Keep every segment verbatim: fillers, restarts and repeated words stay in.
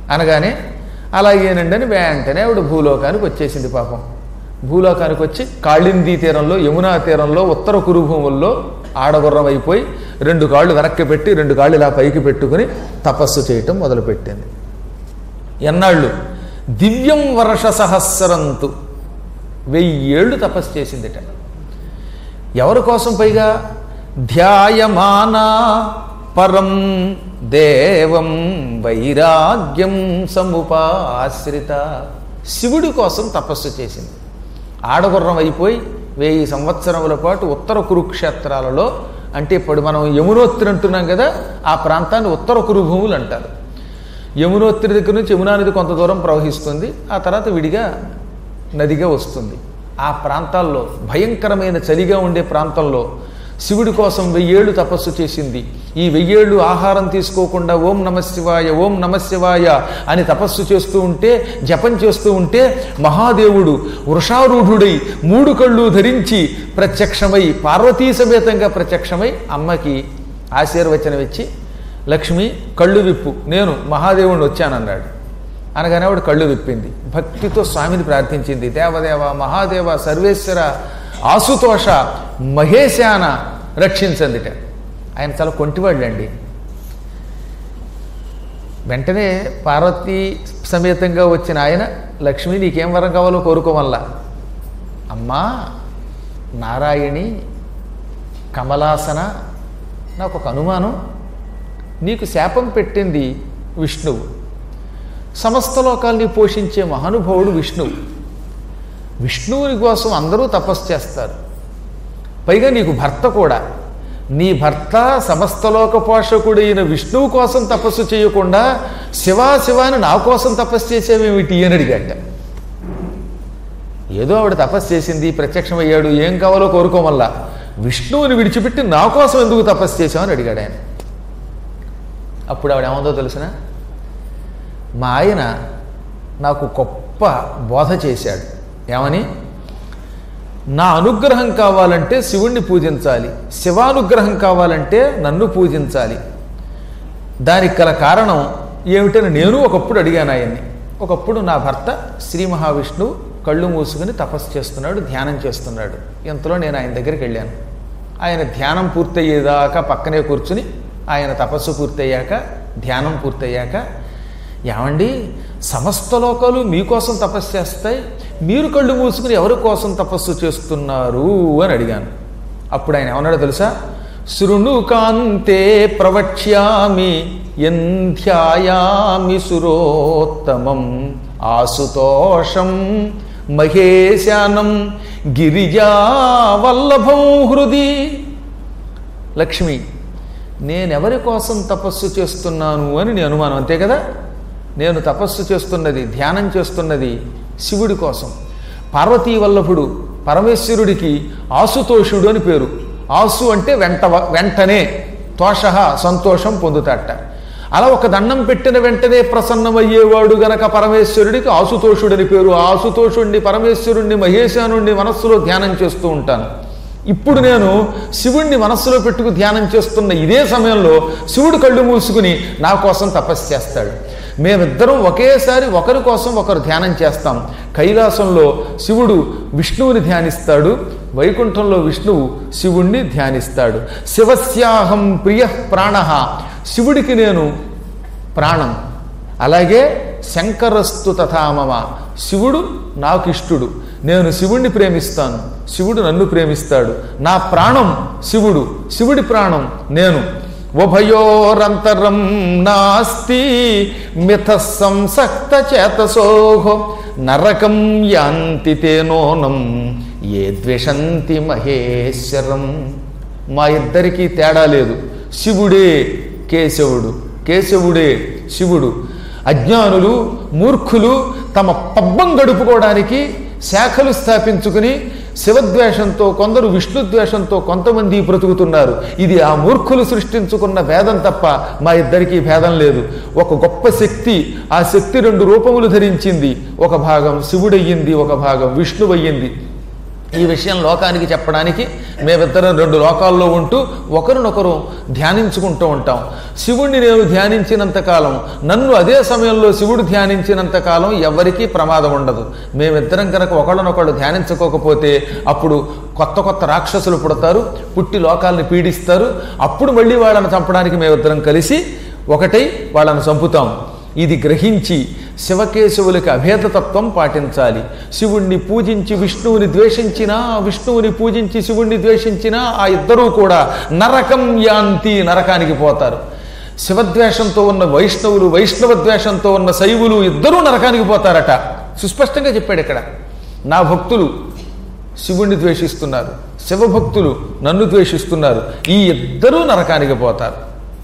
అనగానే అలాగేనండి అని వెంటనే ఆవిడ భూలోకానికి వచ్చేసింది. పాపం భూలోకానికి వచ్చి కాళిందీ తీరంలో, యమునా తీరంలో, ఉత్తర కురుభూముల్లో ఆడగుర్రం అయిపోయి రెండు కాళ్ళు వెనక్కి పెట్టి రెండు కాళ్ళు ఇలా పైకి పెట్టుకుని తపస్సు చేయటం మొదలుపెట్టింది. ఎన్నాళ్ళు? దివ్యం వర్ష సహస్రంతు, వెయ్యేళ్ళు తపస్సు చేసిందిట. ఎవరి కోసం? పైగా ధ్యాయమానా పరం దేవం వైరాగ్యం సముపాశ్రిత, శివుడి కోసం తపస్సు చేసింది. ఆడగుర్రం అయిపోయి వెయ్యి సంవత్సరముల పాటు ఉత్తర కురుక్షేత్రాలలో, అంటే ఇప్పుడు మనం యమునోత్రి అంటున్నాం కదా, ఆ ప్రాంతాన్ని ఉత్తర కురుభూములు అంటారు. యమునోత్రి దగ్గర నుంచి యమునా నది కొంత దూరం ప్రవహిస్తుంది, ఆ తర్వాత విడిగా నదిగా వస్తుంది. ఆ ప్రాంతాల్లో భయంకరమైన చలిగా ఉండే ప్రాంతంలో శివుడి కోసం వెయ్యేళ్ళు తపస్సు చేసింది. ఈ వెయ్యేళ్ళు ఆహారం తీసుకోకుండా ఓం నమశివాయ ఓం నమశివాయ అని తపస్సు చేస్తూ ఉంటే, జపం చేస్తూ ఉంటే మహాదేవుడు వృషారూఢుడై మూడు కళ్ళు ధరించి ప్రత్యక్షమై, పార్వతీ సమేతంగా ప్రత్యక్షమై అమ్మకి ఆశీర్వచనం ఇచ్చి, లక్ష్మి కళ్ళు విప్పు, నేను మహాదేవుడిని వచ్చానన్నాడు. అనగానే ఆవిడ కళ్ళు విప్పింది. భక్తితో స్వామిని ప్రార్థించింది. దేవదేవ మహాదేవ సర్వేశ్వర ఆశుతోష మహేశాన రక్షించండిట. ఆయన చాలా కొంటివాళ్ళండి. వెంటనే పార్వతీ సమేతంగా వచ్చిన ఆయన, లక్ష్మి నీకేం వరం కావాలో కోరుకోమల్లా. అమ్మా నారాయణి కమలాసన, నాకు ఒక అనుమానం, నీకు శాపం పెట్టింది విష్ణువు, సమస్త లోకాల్ని పోషించే మహానుభావుడు విష్ణువు. విష్ణువుని కోసం అందరూ తపస్సు చేస్తారు. పైగా నీకు భర్త కూడా. నీ భర్త సమస్తలోక పోషకుడైన విష్ణువు కోసం తపస్సు చేయకుండా శివా శివాని నా కోసం తపస్సు చేసేవేమిటి అని అడిగాట. ఏదో ఆవిడ తపస్సు చేసింది, ప్రత్యక్షమయ్యాడు, ఏం కావాలో కోరుకోమల్లా. విష్ణువుని విడిచిపెట్టి నా కోసం ఎందుకు తపస్సు చేశామని అడిగాడు ఆయన. అప్పుడు ఆవిడ ఏమందో తెలిసిన, మా ఆయన నాకు గొప్ప బోధ చేశాడు. ఏమని? నా అనుగ్రహం కావాలంటే శివుణ్ణి పూజించాలి, శివానుగ్రహం కావాలంటే నన్ను పూజించాలి. దానికి గల కారణం ఏమిటని నేను ఒకప్పుడు అడిగాను ఆయన్ని. ఒకప్పుడు నా భర్త శ్రీ మహావిష్ణువు కళ్ళు మూసుకుని తపస్సు చేస్తున్నాడు, ధ్యానం చేస్తున్నాడు. ఇంతలో నేను ఆయన దగ్గరికి వెళ్ళాను. ఆయన ధ్యానం పూర్తయ్యేదాకా పక్కనే కూర్చుని, ఆయన తపస్సు పూర్తయ్యాక, ధ్యానం పూర్తయ్యాక, ఏమండి సమస్త లోకాలు మీకోసం తపస్సు చేస్తాయి, మీరు కళ్ళు మూసుకుని ఎవరి కోసం తపస్సు చేస్తున్నారు అని అడిగాను. అప్పుడు ఆయన ఏమన్నాడో తెలుసా? శృణు కాంతే ప్రవక్ష్యామి యంధ్యాయామి సురోత్తమం ఆశుతోషం మహేశానం గిరిజావల్లభం హృది. లక్ష్మి, నేనెవరి కోసం తపస్సు చేస్తున్నాను అని నీ అనుమానం, అంతే కదా? నేను తపస్సు చేస్తున్నది, ధ్యానం చేస్తున్నది శివుడి కోసం. పార్వతీ వల్లభుడు పరమేశ్వరుడికి ఆశుతోషుడు అని పేరు. ఆసు అంటే వెంట వెంటనే, తోష సంతోషం పొందుతాట. అలా ఒక దండం పెట్టిన వెంటనే ప్రసన్నమయ్యేవాడు గనక పరమేశ్వరుడికి ఆశుతోషుడని పేరు. ఆశుతోషుణ్ణి, పరమేశ్వరుణ్ణి, మహేశానుణ్ణి మనస్సులో ధ్యానం చేస్తూ ఉంటాను. ఇప్పుడు నేను శివుణ్ణి మనస్సులో పెట్టుకు ధ్యానం చేస్తున్న ఇదే సమయంలో శివుడు కళ్ళు మూసుకుని నా కోసం తపస్సు చేస్తాడు. మేమిద్దరం ఒకేసారి ఒకరి కోసం ఒకరు ధ్యానం చేస్తాం. కైలాసంలో శివుడు విష్ణువుని ధ్యానిస్తాడు, వైకుంఠంలో విష్ణువు శివుణ్ణి ధ్యానిస్తాడు. శివస్యాహం ప్రియ ప్రాణ, శివుడికి నేను ప్రాణం. అలాగే శంకరస్తు తథామమ, శివుడు నాకు ఇష్టుడు, నేను శివుణ్ణి ప్రేమిస్తాను, శివుడు నన్ను ప్రేమిస్తాడు. నా ప్రాణం శివుడు, శివుడి ప్రాణం నేను. ఉభయోరంతరం నాస్తి మిథ సంసక్త చేతసోహో నరకం యాంతి తేనోనం ఏ ద్వేషంతి మహేశ్వరం. మా ఇద్దరికీ తేడా లేదు. శివుడే కేశవుడు, కేశవుడే శివుడు. అజ్ఞానులు, మూర్ఖులు తమ పబ్బం గడుపుకోవడానికి శాఖలు స్థాపించుకుని శివద్వేషంతో, కొందరు విష్ణుద్వేషంతో కొంతమంది బ్రతుకుతున్నారు. ఇది ఆ మూర్ఖులు సృష్టించుకున్న భేదం తప్ప మా ఇద్దరికీ భేదం లేదు. ఒక గొప్ప శక్తి, ఆ శక్తి రెండు రూపములు ధరించింది. ఒక భాగం శివుడయ్యింది, ఒక భాగం విష్ణువయ్యింది. ఈ విషయం లోకానికి చెప్పడానికి మేమిద్దరం రెండు లోకాల్లో ఉంటూ ఒకరినొకరు ధ్యానించుకుంటూ ఉంటాం. శివుణ్ణి నేను ధ్యానించినంతకాలం, నన్ను అదే సమయంలో శివుడు ధ్యానించినంతకాలం ఎవరికీ ప్రమాదం ఉండదు. మేమిద్దరం కనుక ఒకళ్ళనొకళ్ళు ధ్యానించుకోకపోతే అప్పుడు కొత్త కొత్త రాక్షసులు పుడతారు, పుట్టి లోకాలను పీడిస్తారు. అప్పుడు మళ్ళీ వాళ్ళని చంపడానికి మేమిద్దరం కలిసి ఒకటై వాళ్ళని చంపుతాం. ఇది గ్రహించి శివకేశవులకి అభేదతత్వం పాటించాలి. శివుణ్ణి పూజించి విష్ణువుని ద్వేషించినా, విష్ణువుని పూజించి శివుణ్ణి ద్వేషించినా ఆ ఇద్దరూ కూడా నరకం యాంతి, నరకానికి పోతారు. శివద్వేషంతో ఉన్న వైష్ణవులు, వైష్ణవ ద్వేషంతో ఉన్న శైవులు ఇద్దరూ నరకానికి పోతారట. సుస్పష్టంగా చెప్పాడు ఇక్కడ. నా భక్తులు శివుణ్ణి ద్వేషిస్తున్నారు, శివభక్తులు నన్ను ద్వేషిస్తున్నారు, ఈ ఇద్దరూ నరకానికి పోతారు.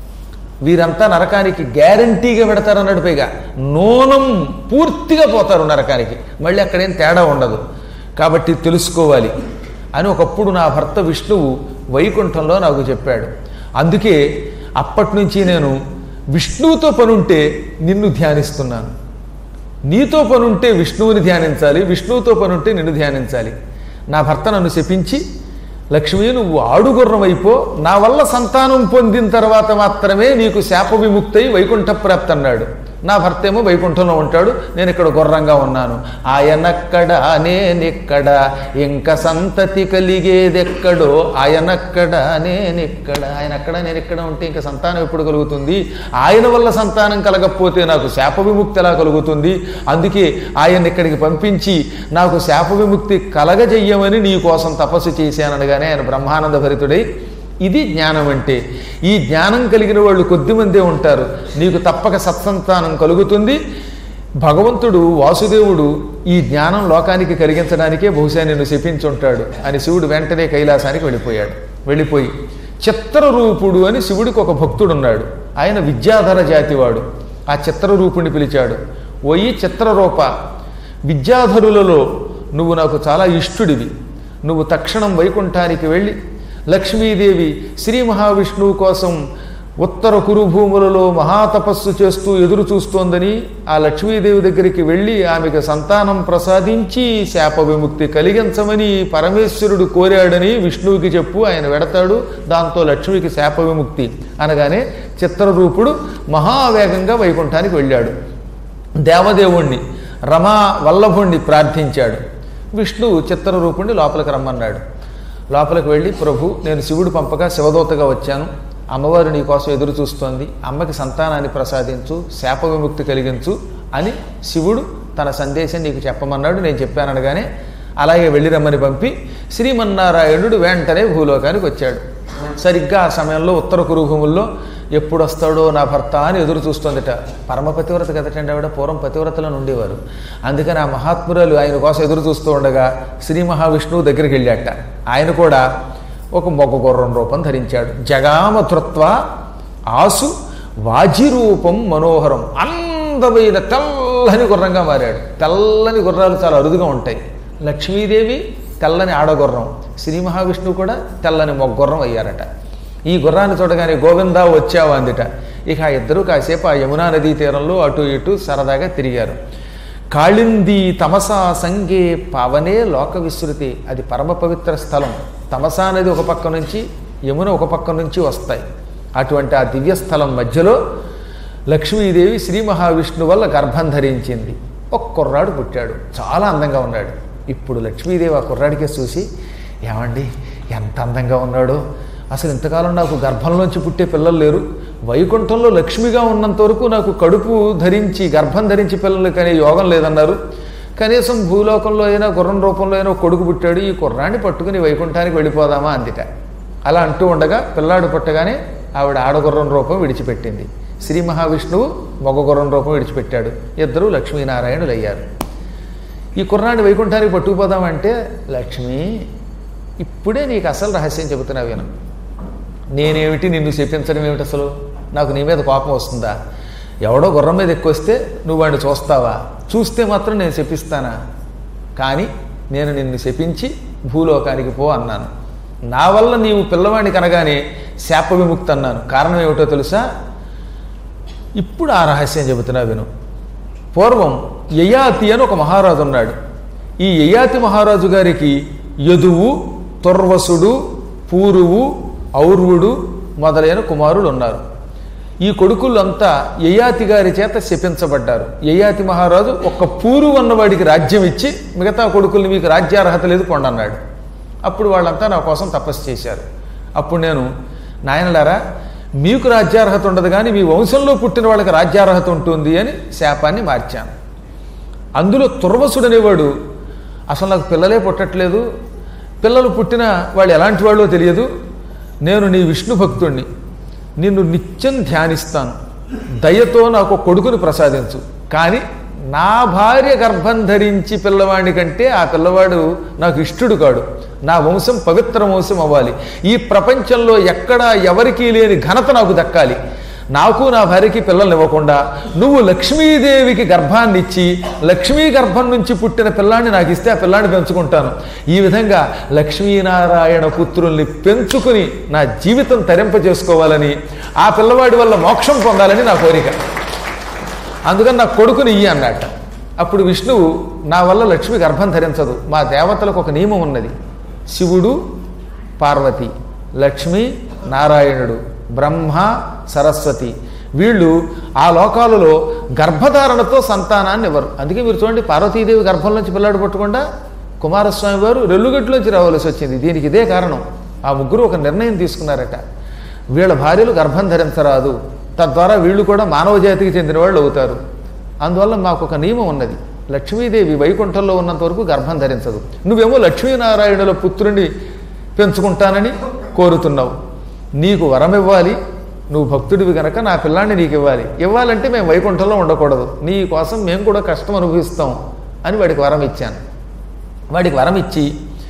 వీరంతా నరకానికి గ్యారంటీగా పెడతారన్నాడు. పైగా నూనం పూర్తిగా పోతారు నరకానికి, మళ్ళీ అక్కడేం తేడా ఉండదు. కాబట్టి తెలుసుకోవాలి అని ఒకప్పుడు నా భర్త విష్ణువు వైకుంఠంలో నాకు చెప్పాడు. అందుకే అప్పటి నుంచి నేను విష్ణువుతో పనుంటే నిన్ను ధ్యానిస్తున్నాను, నీతో పనుంటే విష్ణువుని ధ్యానించాలి, విష్ణువుతో పనుంటే నిన్ను ధ్యానించాలి. నా భర్త నన్ను శపించి, లక్ష్మీ నువ్వు ఆడుగుర్రం అయిపో, నా వల్ల సంతానం పొందిన తర్వాత మాత్రమే నీకు శాప విముక్తై వైకుంఠ ప్రాప్తి అన్నాడు. నా భర్త ఏమో వైకుంఠంలో ఉంటాడు, నేను ఇక్కడ గుర్రంగా ఉన్నాను. ఆయనక్కడ నేనిక్కడ, ఇంకా సంతతి కలిగేదెక్కడో, ఆయనక్కడ నేనిక్కడ. ఆయన అక్కడ నేను ఇక్కడ ఉంటే ఇంకా సంతానం ఎప్పుడు కలుగుతుంది? ఆయన వల్ల సంతానం కలగకపోతే నాకు శాప విముక్తి ఎలా కలుగుతుంది? అందుకే ఆయన ఇక్కడికి పంపించి నాకు శాప విముక్తి కలగజెయ్యమని నీ కోసం తపస్సు చేశాననగానే ఆయన బ్రహ్మానంద భరితుడై, ఇది జ్ఞానం అంటే. ఈ జ్ఞానం కలిగిన వాళ్ళు కొద్దిమందే ఉంటారు. నీకు తప్పక సత్సంతానం కలుగుతుంది. భగవంతుడు వాసుదేవుడు ఈ జ్ఞానం లోకానికి కలిగించడానికే బహుశా నిన్ను శపించుంటాడు అని శివుడు వెంటనే కైలాసానికి వెళ్ళిపోయాడు. వెళ్ళిపోయి చిత్రరూపుడు అని శివుడికి ఒక భక్తుడున్నాడు. ఆయన విద్యాధర జాతివాడు. ఆ చిత్రరూపుణ్ణి పిలిచాడు. ఓయి చిత్రరూప, విద్యాధరులలో నువ్వు నాకు చాలా ఇష్టుడివి. నువ్వు తక్షణం వైకుంఠానికి వెళ్ళి లక్ష్మీదేవి శ్రీ మహావిష్ణువు కోసం ఉత్తర కురుభూములలో మహాతపస్సు చేస్తూ ఎదురు చూస్తోందని ఆ లక్ష్మీదేవి దగ్గరికి వెళ్ళి ఆమెకు సంతానం ప్రసాదించి శాప విముక్తి కలిగించమని పరమేశ్వరుడు కోరాడని విష్ణువుకి చెప్పు, ఆయన వెడతాడు. దాంతో లక్ష్మికి శాప విముక్తి అనగానే చిత్రరూపుడు మహావేగంగా వైకుంఠానికి వెళ్ళాడు. దేవదేవుణ్ణి రమా వల్లభుణ్ణి ప్రార్థించాడు. విష్ణువు చిత్రరూపుణ్ణి లోపలికి రమ్మన్నాడు. లోపలికి వెళ్ళి, ప్రభు నేను శివుడు పంపగా శివదూతగా వచ్చాను, అమ్మవారు నీ కోసం ఎదురు చూస్తోంది, అమ్మకి సంతానాన్ని ప్రసాదించు, శాప విముక్తి కలిగించు అని శివుడు తన సందేశం నీకు చెప్పమన్నాడు. నేను చెప్పాననగానే అలాగే వెళ్ళి రమ్మని పంపి శ్రీమన్నారాయణుడు వెంటనే భూలోకానికి వచ్చాడు. సరిగ్గా ఆ సమయంలో ఉత్తర కురుభూముల్లో ఎప్పుడు వస్తాడో నా భర్త అని ఎదురు చూస్తోందిట. పరమ పతివ్రత కదటండి ఆవిడ, పూర్వం పతివ్రతలను ఉండేవారు. అందుకని ఆ మహాత్మురాలు ఆయన కోసం ఎదురు చూస్తూ ఉండగా శ్రీ మహావిష్ణువు దగ్గరికి వెళ్ళాట. ఆయన కూడా ఒక మొగ గుర్రం రూపం ధరించాడు. జగామధృత్వ ఆసు వాజిరూపం మనోహరం, అందమైన తెల్లని గుర్రంగా మారాడు. తెల్లని గుర్రాలు చాలా అరుదుగా ఉంటాయి. లక్ష్మీదేవి తెల్లని ఆడగుర్రం, శ్రీ మహావిష్ణువు కూడా తెల్లని మొగ గుర్రం అయ్యారట. ఈ గుర్రాన్ని చూడగానే గోవిందా వచ్చావా అందిట. ఇక ఆ ఇద్దరూ కాసేపు ఆ యమునా నదీ తీరంలో అటు ఇటు సరదాగా తిరిగారు. కాళింది తమసా సంగే పావనే లోక విశ్రుతి, అది పరమ పవిత్ర స్థలం. తమసా నది ఒక పక్క నుంచి, యమున ఒక పక్క నుంచి వస్తాయి. అటువంటి ఆ దివ్యస్థలం మధ్యలో లక్ష్మీదేవి శ్రీ మహావిష్ణువు వల్ల గర్భం ధరించింది. ఒక కుర్రాడు పుట్టాడు, చాలా అందంగా ఉన్నాడు. ఇప్పుడు లక్ష్మీదేవి ఆ కుర్రాడికే చూసి, ఏమండి ఎంత అందంగా ఉన్నాడో, అసలు ఇంతకాలం నాకు గర్భంలోంచి పుట్టే పిల్లలు లేరు, వైకుంఠంలో లక్ష్మిగా ఉన్నంత వరకు నాకు కడుపు ధరించి గర్భం ధరించి పిల్లలు కానీ యోగం లేదన్నారు, కనీసం భూలోకంలో అయినా గుర్రం రూపంలో అయినా కొడుకు పుట్టాడు, ఈ కుర్రాన్ని పట్టుకుని వైకుంఠానికి వెళ్ళిపోదామా అందిట. అలా అంటూ ఉండగా పిల్లాడు పుట్టగానే ఆవిడ ఆడగుర్రం రూపం విడిచిపెట్టింది. శ్రీ మహావిష్ణువు మగ గుర్రం రూపం విడిచిపెట్టాడు. ఇద్దరూ లక్ష్మీనారాయణులు అయ్యారు. ఈ కుర్రాన్ని వైకుంఠానికి పట్టుకుపోదామంటే, లక్ష్మి ఇప్పుడే నీకు అసలు రహస్యం చెబుతున్నా విను. నేనేమిటి నిన్ను చెప్పించడం ఏమిటి, అసలు నాకు నీ మీద కోపం వస్తుందా? ఎవడో గుర్రం మీద ఎక్కువ వస్తే నువ్వు వాడిని చూస్తావా? చూస్తే మాత్రం నేను శపిస్తానా? కానీ నేను నిన్ను శపించి భూలోకానికి పో అన్నాను. నా వల్ల నీవు పిల్లవాడిని కనగానే శాప విముక్తి అన్నాను. కారణం ఏమిటో తెలుసా? ఇప్పుడు ఆ రహస్యం చెబుతున్నా విను. పూర్వం యయాతి అని ఒక మహారాజు ఉన్నాడు. ఈ యయాతి మహారాజు గారికి యదువు, తుర్వసుడు, పూరువు, ఔర్వుడు మొదలైన కుమారులు ఉన్నారు. ఈ కొడుకులంతా యయాతి గారి చేత శపించబడ్డారు. యయాతి మహారాజు ఒక్క పూరు అన్నవాడికి రాజ్యం ఇచ్చి మిగతా కొడుకుల్ని మీకు రాజ్యార్హత లేదు పొండన్నాడు. అప్పుడు వాళ్ళంతా నా కోసం తపస్సు చేశారు. అప్పుడు నేను, నాయనలారా, మీకు రాజ్యార్హత ఉండదు కానీ మీ వంశంలో పుట్టిన వాళ్ళకి రాజ్యార్హత ఉంటుంది అని శాపాన్ని మార్చాను. అందులో తుర్వసుడు అనేవాడు, అసలు నాకు పిల్లలే పుట్టట్లేదు, పిల్లలు పుట్టిన వాళ్ళు ఎలాంటి వాళ్ళో తెలియదు, నేను నీ విష్ణు భక్తుణ్ణి, నిన్ను నిత్యం ధ్యానిస్తాను, దయతో నాకు కొడుకుని ప్రసాదించు, కానీ నా భార్య గర్భం ధరించి పిల్లవాడి కంటే ఆ పిల్లవాడు నాకు ఇష్టుడు కాడు, నా వంశం పవిత్ర వంశం అవ్వాలి, ఈ ప్రపంచంలో ఎక్కడా ఎవరికీ లేని ఘనత నాకు దక్కాలి, నాకు నా భార్యకి పిల్లల్ని ఇవ్వకుండా నువ్వు లక్ష్మీదేవికి గర్భాన్ని ఇచ్చి లక్ష్మీ గర్భం నుంచి పుట్టిన పిల్లాన్ని నాకు ఇస్తే ఆ పిల్లాన్ని పెంచుకుంటాను, ఈ విధంగా లక్ష్మీనారాయణ పుత్రుల్ని పెంచుకుని నా జీవితం తరింపజేసుకోవాలని, ఆ పిల్లవాడి వల్ల మోక్షం పొందాలని నా కోరిక, అందుకని నా కొడుకుని ఇయ్యి అన్నట్ట. అప్పుడు విష్ణువు, నా వల్ల లక్ష్మి గర్భం ధరించదు, మా దేవతలకు ఒక నియమం ఉన్నది, శివుడు, పార్వతి, లక్ష్మి, నారాయణుడు, బ్రహ్మ, సరస్వతి, వీళ్ళు ఆ లోకాలలో గర్భధారణతో సంతానాన్ని ఇవ్వరు. అందుకే మీరు చూడండి, పార్వతీదేవి గర్భం నుంచి పిల్లాడు పట్టకుండా కుమారస్వామి వారు రెల్లుగట్టులోంచి రావాల్సి వచ్చింది. దీనికి ఇదే కారణం. ఆ ముగ్గురు ఒక నిర్ణయం తీసుకున్నారట, వీళ్ళ భార్యలు గర్భం ధరించరాదు, తద్వారా వీళ్ళు కూడా మానవ జాతికి చెందిన వాళ్ళు అవుతారు. అందువల్ల మాకు ఒక నియమం ఉన్నది, లక్ష్మీదేవి వైకుంఠంలో ఉన్నంత వరకు గర్భం ధరించదు, నువ్వేమో లక్ష్మీనారాయణుల పుత్రుని పెంచుకుంటానని కోరుతున్నావు, నీకు వరం ఇవ్వాలి, నువ్వు భక్తుడివి కనుక నా పిల్లాన్ని నీకు ఇవ్వాలి, ఇవ్వాలంటే మేము వైకుంఠంలో ఉండకూడదు, నీ కోసం మేము కూడా కష్టం అనుభవిస్తాం అని వాడికి వరం ఇచ్చాను. వాడికి వరం ఇచ్చి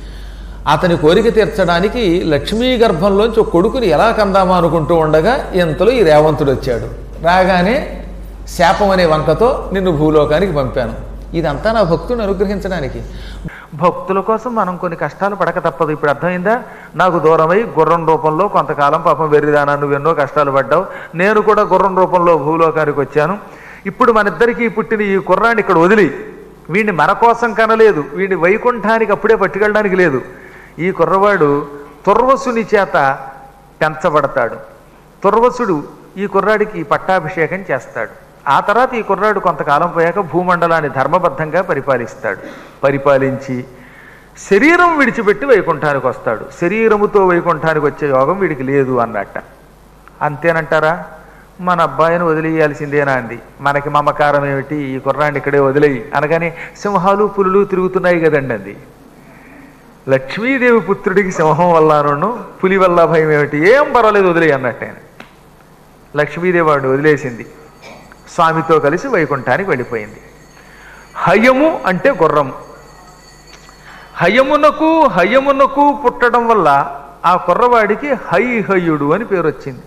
అతని కోరిక తీర్చడానికి లక్ష్మీ గర్భంలోంచి ఒక కొడుకుని ఎలా కందామా అనుకుంటూ ఉండగా ఇంతలో ఈ రేవంతుడు వచ్చాడు. రాగానే శాపం అనే వంకతో నిన్ను భూలోకానికి పంపాను. ఇదంతా నా భక్తుడిని అనుగ్రహించడానికి. భక్తుల కోసం మనం కొన్ని కష్టాలు పడక తప్పదు. ఇప్పుడు అర్థమైందా? నాకు దూరమై గుర్రం రూపంలో కొంతకాలం పాపం వెర్రిదానా నువ్వు ఎన్నో కష్టాలు పడ్డావు, నేను కూడా గుర్రం రూపంలో భూలోకానికి వచ్చాను. ఇప్పుడు మన ఇద్దరికీ పుట్టిన ఈ కుర్రాన్ని ఇక్కడ వదిలి, వీడిని మన కోసం కనలేదు, వీడిని వైకుంఠానికి అప్పుడే పట్టుకెళ్ళడానికి లేదు. ఈ కుర్రవాడు తుర్వసుని చేత పెంచబడతాడు. తుర్వసుడు ఈ కుర్రాడికి పట్టాభిషేకం చేస్తాడు. ఆ తర్వాత ఈ కుర్రాడు కొంతకాలం పోయాక భూమండలాన్ని ధర్మబద్ధంగా పరిపాలిస్తాడు. పరిపాలించి శరీరం విడిచిపెట్టి వైకుంఠానికి వస్తాడు. శరీరముతో వైకుంఠానికి వచ్చే యోగం వీడికి లేదు అన్నట్ట. అంతేనంటారా? మన అబ్బాయిని వదిలేయాల్సిందేనా అండి? మనకి మమకారం ఏమిటి, ఈ కుర్రాన్ని ఇక్కడే వదిలేయి అనగానే సింహాలు పులులు తిరుగుతున్నాయి కదండి. అది లక్ష్మీదేవి పుత్రుడికి సింహం వల్లనూ పులి వల్ల భయం ఏమిటి, ఏం పర్వాలేదు వదిలేయి అన్నట్టు ఆయన. లక్ష్మీదేవి వాడిని వదిలేసింది, స్వామితో కలిసి వైకుంఠానికి వెళ్ళిపోయింది. హయము అంటే గుర్రము. హయమునకు హయమునకు పుట్టడం వల్ల ఆ కుర్రవాడికి హైహయుడు అని పేరు వచ్చింది.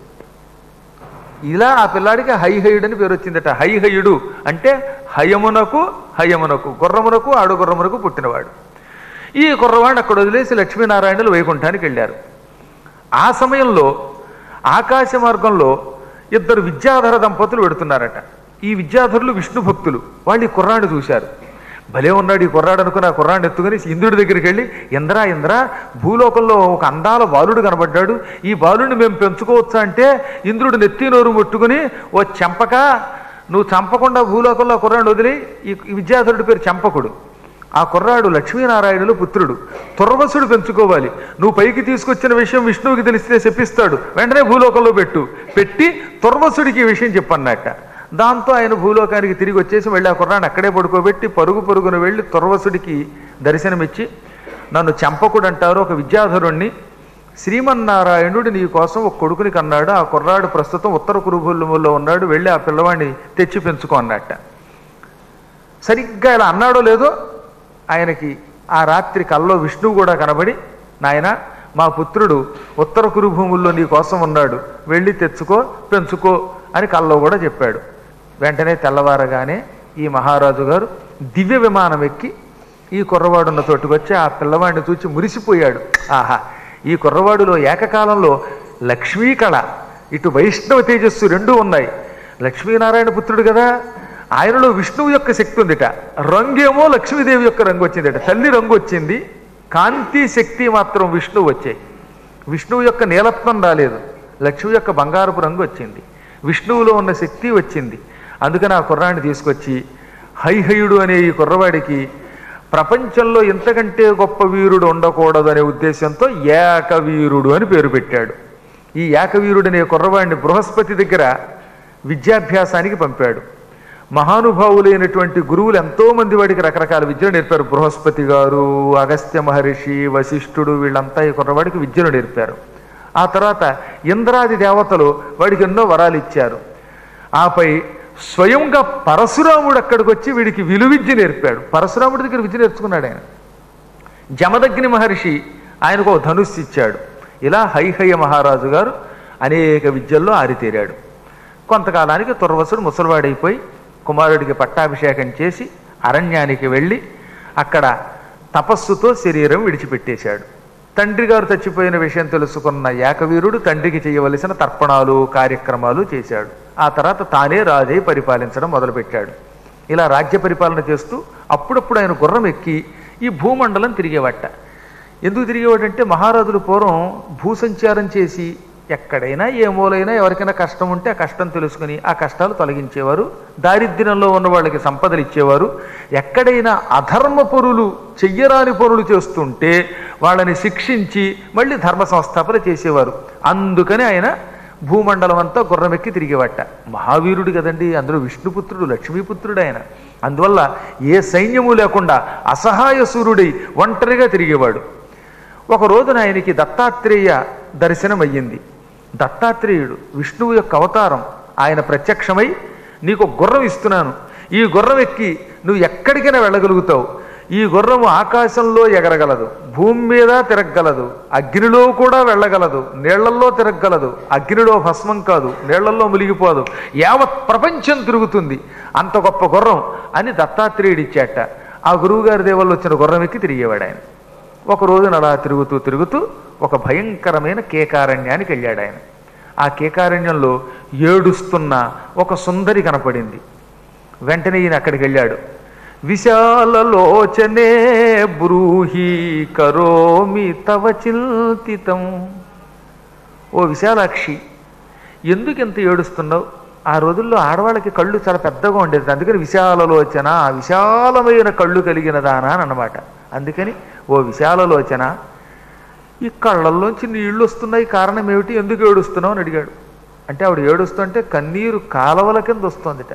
ఇలా ఆ పిల్లాడికి హైహయుడు అని పేరు వచ్చిందట. హైహయుడు అంటే హయమునకు హయమునకు గుర్రమునకు ఆడు గుర్రమునకు పుట్టినవాడు. ఈ కుర్రవాడిని అక్కడ వదిలేసి లక్ష్మీనారాయణులు వైకుంఠానికి వెళ్ళారు. ఆ సమయంలో ఆకాశ మార్గంలో ఇద్దరు విద్యాధర దంపతులు పెడుతున్నారట. ఈ విద్యాధరులు విష్ణు భక్తులు. వాళ్ళు ఈ కుర్రాడిని చూశారు. భలే ఉన్నాడు ఈ కుర్రాడు అనుకుని ఆ కుర్రాడిని ఎత్తుకుని ఇంద్రుడి దగ్గరికి వెళ్ళి, ఇంద్ర ఇంద్ర భూలోకంలో ఒక అందాల బాలుడు కనబడ్డాడు, ఈ బాలుడిని మేము పెంచుకోవచ్చా అంటే ఇంద్రుడు నెత్తి నోరు ముట్టుకుని, ఓ చెంపక, నువ్వు చంపకుండా భూలోకంలో ఆ కుర్రాడిని వదిలి, ఈ విద్యాధరుడి పేరు చంపకుడు, ఆ కుర్రాడు లక్ష్మీనారాయణులు పుత్రుడు, తుర్వసుడు పెంచుకోవాలి, నువ్వు పైకి తీసుకొచ్చిన విషయం విష్ణువుకి తెలిస్తే చెప్పిస్తాడు, వెంటనే భూలోకంలో పెట్టు, పెట్టి తుర్వసుడికి ఈ విషయం చెప్పన్నట్ట. దాంతో ఆయన భూలోకానికి తిరిగి వచ్చేసి వెళ్ళి ఆ కుర్రాన్ని అక్కడే పడుకోబెట్టి పరుగు పరుగున వెళ్ళి తుర్వసుడికి దర్శనమిచ్చి, నన్ను చంపకుడు అంటారు ఒక విద్యాధరుణ్ణి, శ్రీమన్నారాయణుడు నీ కోసం ఒక కొడుకుని కన్నాడు, ఆ కుర్రాడు ప్రస్తుతం ఉత్తర కురుభూములో ఉన్నాడు, వెళ్ళి ఆ పిల్లవాడిని తెచ్చి పెంచుకో అన్నట్ట. సరిగ్గా ఇలా అన్నాడో లేదో ఆయనకి ఆ రాత్రి కల్లో విష్ణువు కూడా కనబడి, నాయన మా పుత్రుడు ఉత్తర కురుభూముల్లో నీ కోసం ఉన్నాడు, వెళ్ళి తెచ్చుకో పెంచుకో అని కల్లో కూడా చెప్పాడు. వెంటనే తెల్లవారగానే ఈ మహారాజు గారు దివ్య విమానం ఎక్కి ఈ కుర్రవాడున్న చోటుకొచ్చి ఆ పిల్లవాడిని చూచి మురిసిపోయాడు. ఆహా, ఈ కుర్రవాడులో ఏకకాలంలో లక్ష్మీ కళ, ఇటు వైష్ణవ తేజస్సు రెండూ ఉన్నాయి. లక్ష్మీనారాయణ పుత్రుడు కదా, ఆయనలో విష్ణువు యొక్క శక్తి ఉందిట, రంగేమో లక్ష్మీదేవి యొక్క రంగు వచ్చిందిట, తల్లి రంగు వచ్చింది, కాంతి శక్తి మాత్రం విష్ణువు వచ్చాయి. విష్ణువు యొక్క నీలత్వం రాలేదు, లక్ష్మి యొక్క బంగారపు రంగు వచ్చింది. విష్ణువులో ఉన్న శక్తి వచ్చింది. అందుకని ఆ కుర్రాన్ని తీసుకొచ్చి హైహయుడు అనే ఈ కుర్రవాడికి ప్రపంచంలో ఇంతకంటే గొప్ప వీరుడు ఉండకూడదు అనే ఉద్దేశంతో ఏకవీరుడు అని పేరు పెట్టాడు. ఈ ఏకవీరుడు అనే కుర్రవాడిని బృహస్పతి దగ్గర విద్యాభ్యాసానికి పంపాడు. మహానుభావులైనటువంటి గురువులు ఎంతోమంది వాడికి రకరకాల విద్యలు నేర్పారు. బృహస్పతి గారు, అగస్త్య మహర్షి, వశిష్ఠుడు, వీళ్ళంతా ఈ కుర్రవాడికి విద్యను నేర్పారు. ఆ తర్వాత ఇంద్రాది దేవతలు వాడికి ఎన్నో వరాలు ఇచ్చారు. ఆపై స్వయంగా పరశురాముడు అక్కడికి వచ్చి వీడికి విలువిద్య నేర్పాడు. పరశురాముడి దగ్గర విద్య నేర్చుకున్నాడు ఆయన. జమదగ్ని మహర్షి ఆయనకు ఒక ధనుస్సు ఇచ్చాడు. ఇలా హైహయ మహారాజు గారు అనేక విద్యల్లో ఆరితేరాడు. కొంతకాలానికి తుర్వసుడు ముసలివాడైపోయి కుమారుడికి పట్టాభిషేకం చేసి అరణ్యానికి వెళ్ళి అక్కడ తపస్సుతో శరీరం విడిచిపెట్టేశాడు. తండ్రి గారు చచ్చిపోయిన విషయం తెలుసుకున్న ఏకవీరుడు తండ్రికి చేయవలసిన తర్పణాలు కార్యక్రమాలు చేశాడు. ఆ తర్వాత తానే రాజై పరిపాలించడం మొదలుపెట్టాడు. ఇలా రాజ్య పరిపాలన చేస్తూ అప్పుడప్పుడు ఆయన గుర్రం ఎక్కి ఈ భూమండలం తిరిగేవట. ఎందుకు తిరిగేవాడంటే మహారాజులు పూర్వం భూసంచారం చేసి ఎక్కడైనా ఏ మూలైనా ఎవరికైనా కష్టం ఉంటే ఆ కష్టం తెలుసుకుని ఆ కష్టాలు తొలగించేవారు. దారిద్ర్యంలో ఉన్న వాళ్ళకి సంపదలు ఇచ్చేవారు. ఎక్కడైనా అధర్మ పరులు చెయ్యరాని పరులు చేస్తుంటే వాళ్ళని శిక్షించి మళ్ళీ ధర్మ సంస్థాపన చేసేవారు. అందుకని ఆయన భూమండలం అంతా గుర్రమెక్కి తిరిగేవట. మహావీరుడు కదండి, అందులో విష్ణుపుత్రుడు, లక్ష్మీపుత్రుడు ఆయన. అందువల్ల ఏ సైన్యము లేకుండా అసహాయ సూర్యుడై ఒంటరిగా తిరిగేవాడు. ఒక రోజున ఆయనకి దత్తాత్రేయ దర్శనం అయ్యింది. దత్తాత్రేయుడు విష్ణువు యొక్క అవతారం. ఆయన ప్రత్యక్షమై నీకు గుర్రం ఇస్తున్నాను, ఈ గుర్రం ఎక్కి నువ్వు ఎక్కడికైనా వెళ్ళగలుగుతావు. ఈ గుర్రము ఆకాశంలో ఎగరగలదు, భూమి మీద తిరగగలదు, అగ్నిలో కూడా వెళ్ళగలదు, నీళ్లల్లో తిరగగలదు. అగ్నిలో భస్మం కాదు, నీళ్లల్లో మునిగిపోదు, యావత్ ప్రపంచం తిరుగుతుంది, అంత గొప్ప గుర్రం అని దత్తాత్రేయుడు ఇచ్చాట. ఆ గురువుగారి దేవల్లో వచ్చిన గుర్రం ఎక్కి తిరిగేవాడు ఆయన. ఒక రోజున అలా తిరుగుతూ తిరుగుతూ ఒక భయంకరమైన కేకారణ్యానికి వెళ్ళాడు ఆయన. ఆ కేకారణ్యంలో ఏడుస్తున్న ఒక సుందరి కనపడింది. వెంటనే ఈయన అక్కడికి వెళ్ళాడు. విశాలలోచనే బ్రూహి కరోమి తవ చింతితం. ఓ విశాలాక్షి, ఎందుకు ఎంత ఏడుస్తున్నావు? ఆ రోజుల్లో ఆడవాళ్ళకి కళ్ళు చాలా పెద్దగా ఉండేది, అందుకని విశాలలోచన, విశాలమైన కళ్ళు కలిగిన దానా అని అన్నమాట. అందుకని ఓ విశాలలోచన, ఈ కళ్ళల్లోంచి నీళ్లు వస్తున్నాయి, కారణం ఏమిటి, ఎందుకు ఏడుస్తున్నావు అని అడిగాడు. అంటే ఆవిడ ఏడుస్తుంటే కన్నీరు కాలవల కింద వస్తుందిట.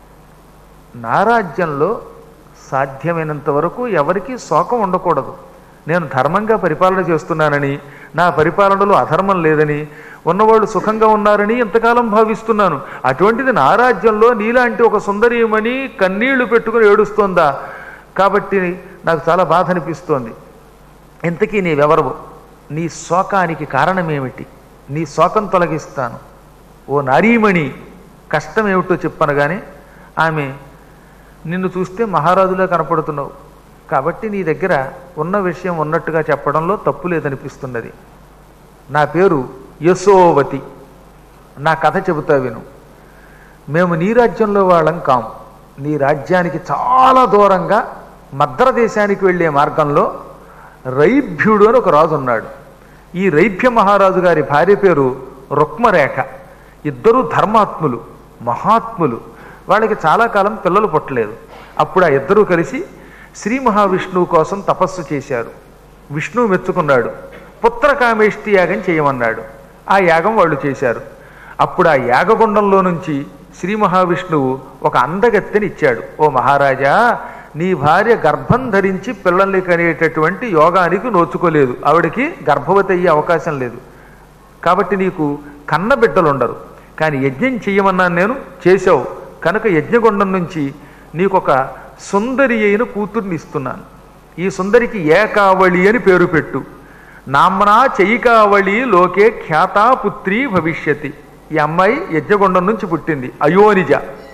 నా రాజ్యంలో సాధ్యమైనంత వరకు ఎవరికీ శోకం ఉండకూడదు. నేను ధర్మంగా పరిపాలన చేస్తున్నానని, నా పరిపాలనలో అధర్మం లేదని, ఉన్నవాళ్ళు సుఖంగా ఉన్నారని ఎంతకాలం భావిస్తున్నాను. అటువంటిది నా రాజ్యంలో నీలాంటి ఒక సుందరీమణి కన్నీళ్లు పెట్టుకుని ఏడుస్తోందా? కాబట్టి నాకు చాలా బాధ అనిపిస్తోంది. ఇంతకీ నీవెవరవు? నీ శోకానికి కారణమేమిటి? నీ శోకం తొలగిస్తాను. ఓ నారీమణి, కష్టం ఏమిటో చెప్పనగానే ఆమె, నిన్ను చూస్తే మహారాజులా కనపడుతున్నావు, కాబట్టి నీ దగ్గర ఉన్న విషయం ఉన్నట్టుగా చెప్పడంలో తప్పు లేదనిపిస్తున్నది. నా పేరు యశోవతి, నా కథ చెబుతా విను. మేము నీ రాజ్యంలో వాళ్ళం కాం. నీ రాజ్యానికి చాలా దూరంగా మద్ర దేశానికి వెళ్ళే మార్గంలో రైభ్యుడు అని ఒక రాజు ఉన్నాడు. ఈ రైభ్య మహారాజు గారి భార్య పేరు రుక్మరేఖ. ఇద్దరు ధర్మాత్ములు, మహాత్ములు. వాళ్ళకి చాలా కాలం పిల్లలు పుట్టలేదు. అప్పుడు ఆ ఇద్దరూ కలిసి శ్రీ మహావిష్ణువు కోసం తపస్సు చేశారు. విష్ణువు మెచ్చుకున్నాడు. పుత్రకామేష్టి యాగం చేయమన్నాడు. ఆ యాగం వాళ్ళు చేశారు. అప్పుడు ఆ యాగగుండంలో నుంచి శ్రీ మహావిష్ణువు ఒక అందగత్తెని ఇచ్చాడు. ఓ మహారాజా, నీ భార్య గర్భం ధరించి పిల్లల్ని కనేటటువంటి యోగానికి నోచుకోలేదు, ఆవిడకి గర్భవతి అయ్యే అవకాశం లేదు, కాబట్టి నీకు కన్న బిడ్డలు ఉండరు. కానీ యజ్ఞం చెయ్యమన్నాను నేను, చేశావు కనుక యజ్ఞగుండం నుంచి నీకొక సుందరి అయిన కూతుర్ని ఇస్తున్నాను. ఈ సుందరికి ఏకావళి అని పేరు పెట్టు. నామ్నా చైకావళి లోకే ఖ్యాతా పుత్రీ భవిష్యతి. ఈ అమ్మాయి యజ్ఞగుండం నుంచి పుట్టింది, అయోనిజ.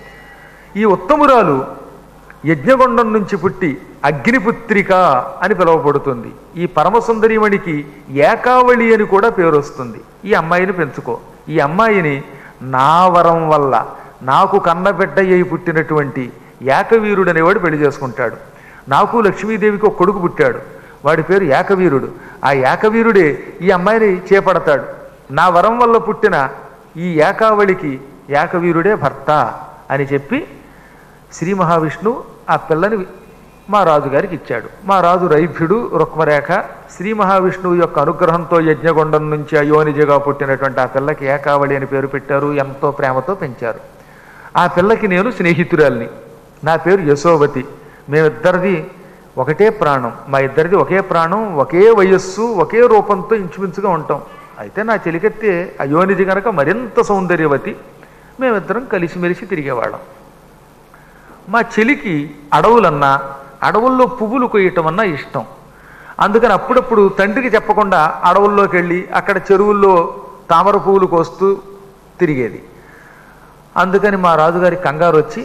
ఈ ఉత్తమురాలు యజ్ఞగుండం నుంచి పుట్టి అగ్నిపుత్రిక అని పిలువబడుతుంది. ఈ పరమసుందరిమణికి ఏకావళి అని కూడా పేరు వస్తుంది. ఈ అమ్మాయిని పెంచుకో. ఈ అమ్మాయిని నా వరం వల్ల నాకు కన్నబిడ్డ అయి పుట్టినటువంటి ఏకవీరుడు అనేవాడు పెళ్లి చేసుకుంటాడు. నాకు లక్ష్మీదేవికి ఒక కొడుకు పుట్టాడు. వాడి పేరు ఏకవీరుడు. ఆ ఏకవీరుడే ఈ అమ్మాయిని చేపడతాడు. నా వరం వల్ల పుట్టిన ఈ ఏకావళికి ఏకవీరుడే భర్త అని చెప్పి శ్రీ మహావిష్ణువు ఆ పిల్లని మా రాజుగారికి ఇచ్చాడు. మా రాజు రైభ్యుడు రుక్మరేఖ శ్రీ మహావిష్ణువు యొక్క అనుగ్రహంతో యజ్ఞగొండం నుంచి అయోనిజగా పుట్టినటువంటి ఆ పిల్లకి ఏకావళి అని పేరు పెట్టారు. ఎంతో ప్రేమతో పెంచారు. ఆ పిల్లకి నేను స్నేహితురాల్ని. నా పేరు యశోవతి. మేమిద్దరిది ఒకటే ప్రాణం. మా ఇద్దరిది ఒకే ప్రాణం, ఒకే వయస్సు, ఒకే రూపంతో ఇంచుమించుగా ఉంటాం. అయితే నా చెలికెత్తే అయోనిజి కనుక మరింత సౌందర్యవతి. మేమిద్దరం కలిసిమెలిసి తిరిగేవాళ్ళం. మా చెలికి అడవులన్నా అడవుల్లో పువ్వులు కొయ్యటం అన్నా ఇష్టం. అందుకని అప్పుడప్పుడు తండ్రికి చెప్పకుండా అడవుల్లోకి వెళ్ళి అక్కడ చెరువుల్లో తామర పువ్వులు కోస్తూ తిరిగేది. అందుకని మా రాజుగారి కంగారు వచ్చి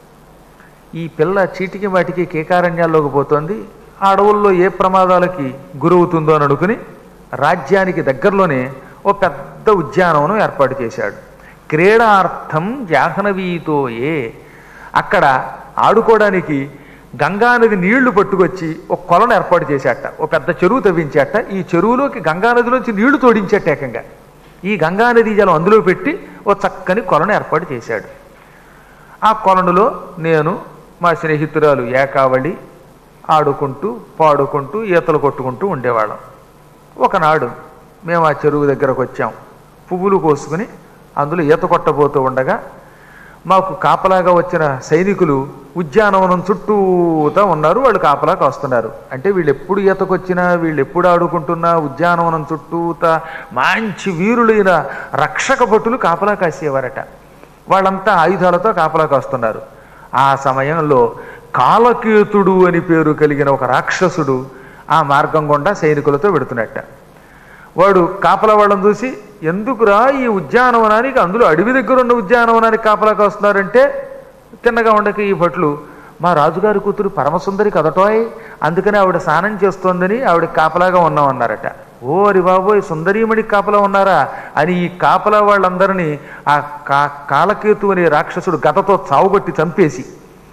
ఈ పిల్ల చీటికి వాటికి కేకారణ్యాల్లోకి పోతోంది, ఆ అడవుల్లో ఏ ప్రమాదాలకి గురవుతుందో అని అనుకుని రాజ్యానికి దగ్గరలోనే ఓ పెద్ద ఉద్యానవనం ఏర్పాటు చేశాడు. క్రీడార్థం జాహ్నవీతోయే. అక్కడ ఆడుకోవడానికి గంగానది నీళ్లు పట్టుకొచ్చి ఒక కొలను ఏర్పాటు చేశాట. ఓ పెద్ద చెరువు తవ్వించాట. ఈ చెరువులోకి గంగానదిలోంచి నీళ్లు తోడించాట ఏకంగా. ఈ గంగానది జలం అందులో పెట్టి ఓ చక్కని కొలను ఏర్పాటు చేశాడు. ఆ కొలనులో నేను మా స్నేహితురాలు ఏకావళి ఆడుకుంటూ పాడుకుంటూ ఈతలు కొట్టుకుంటూ ఉండేవాళ్ళం. ఒకనాడు మేము ఆ చెరువు దగ్గరకు వచ్చాం. పువ్వులు కోసుకుని అందులో ఈత కొట్టబోతూ ఉండగా మాకు కాపలాగా వచ్చిన సైనికులు ఉద్యానవనం చుట్టూతా ఉన్నారు. వాళ్ళు కాపలా కాస్తున్నారు. అంటే వీళ్ళు ఎప్పుడు ఈతకొచ్చినా, వీళ్ళు ఎప్పుడు ఆడుకుంటున్నా ఉద్యానవనం చుట్టూతా మంచి వీరులైన రక్షక భటులు కాపలా కాసేవారట. వాళ్ళంతా ఆయుధాలతో కాపలా కాస్తున్నారు. ఆ సమయంలో కాలకేతుడు అని పేరు కలిగిన ఒక రాక్షసుడు ఆ మార్గం గుండా సైనికులతో పెడుతున్నట్ట. వాడు కాపలా వాళ్ళని చూసి, ఎందుకురా ఈ ఉద్యానవనానికి, అందులో అడవి దగ్గర ఉన్న ఉద్యానవనానికి కాపలా కాస్తున్నారంటే, తిన్నగా ఉండక ఈ భట్లు, మా రాజుగారి కూతురు పరమసుందరి కదటోయ్, అందుకని ఆవిడ స్నానం చేస్తోందని ఆవిడ కాపలాగా ఉన్నామన్నారట. ఓరి బాబోయ్, సుందరీమణికి కాపలా ఉన్నారా అని ఈ కాపలా వాళ్ళందరినీ ఆ కా కాలకేతు అనే రాక్షసుడు గతతో చావుగొట్టి చంపేసి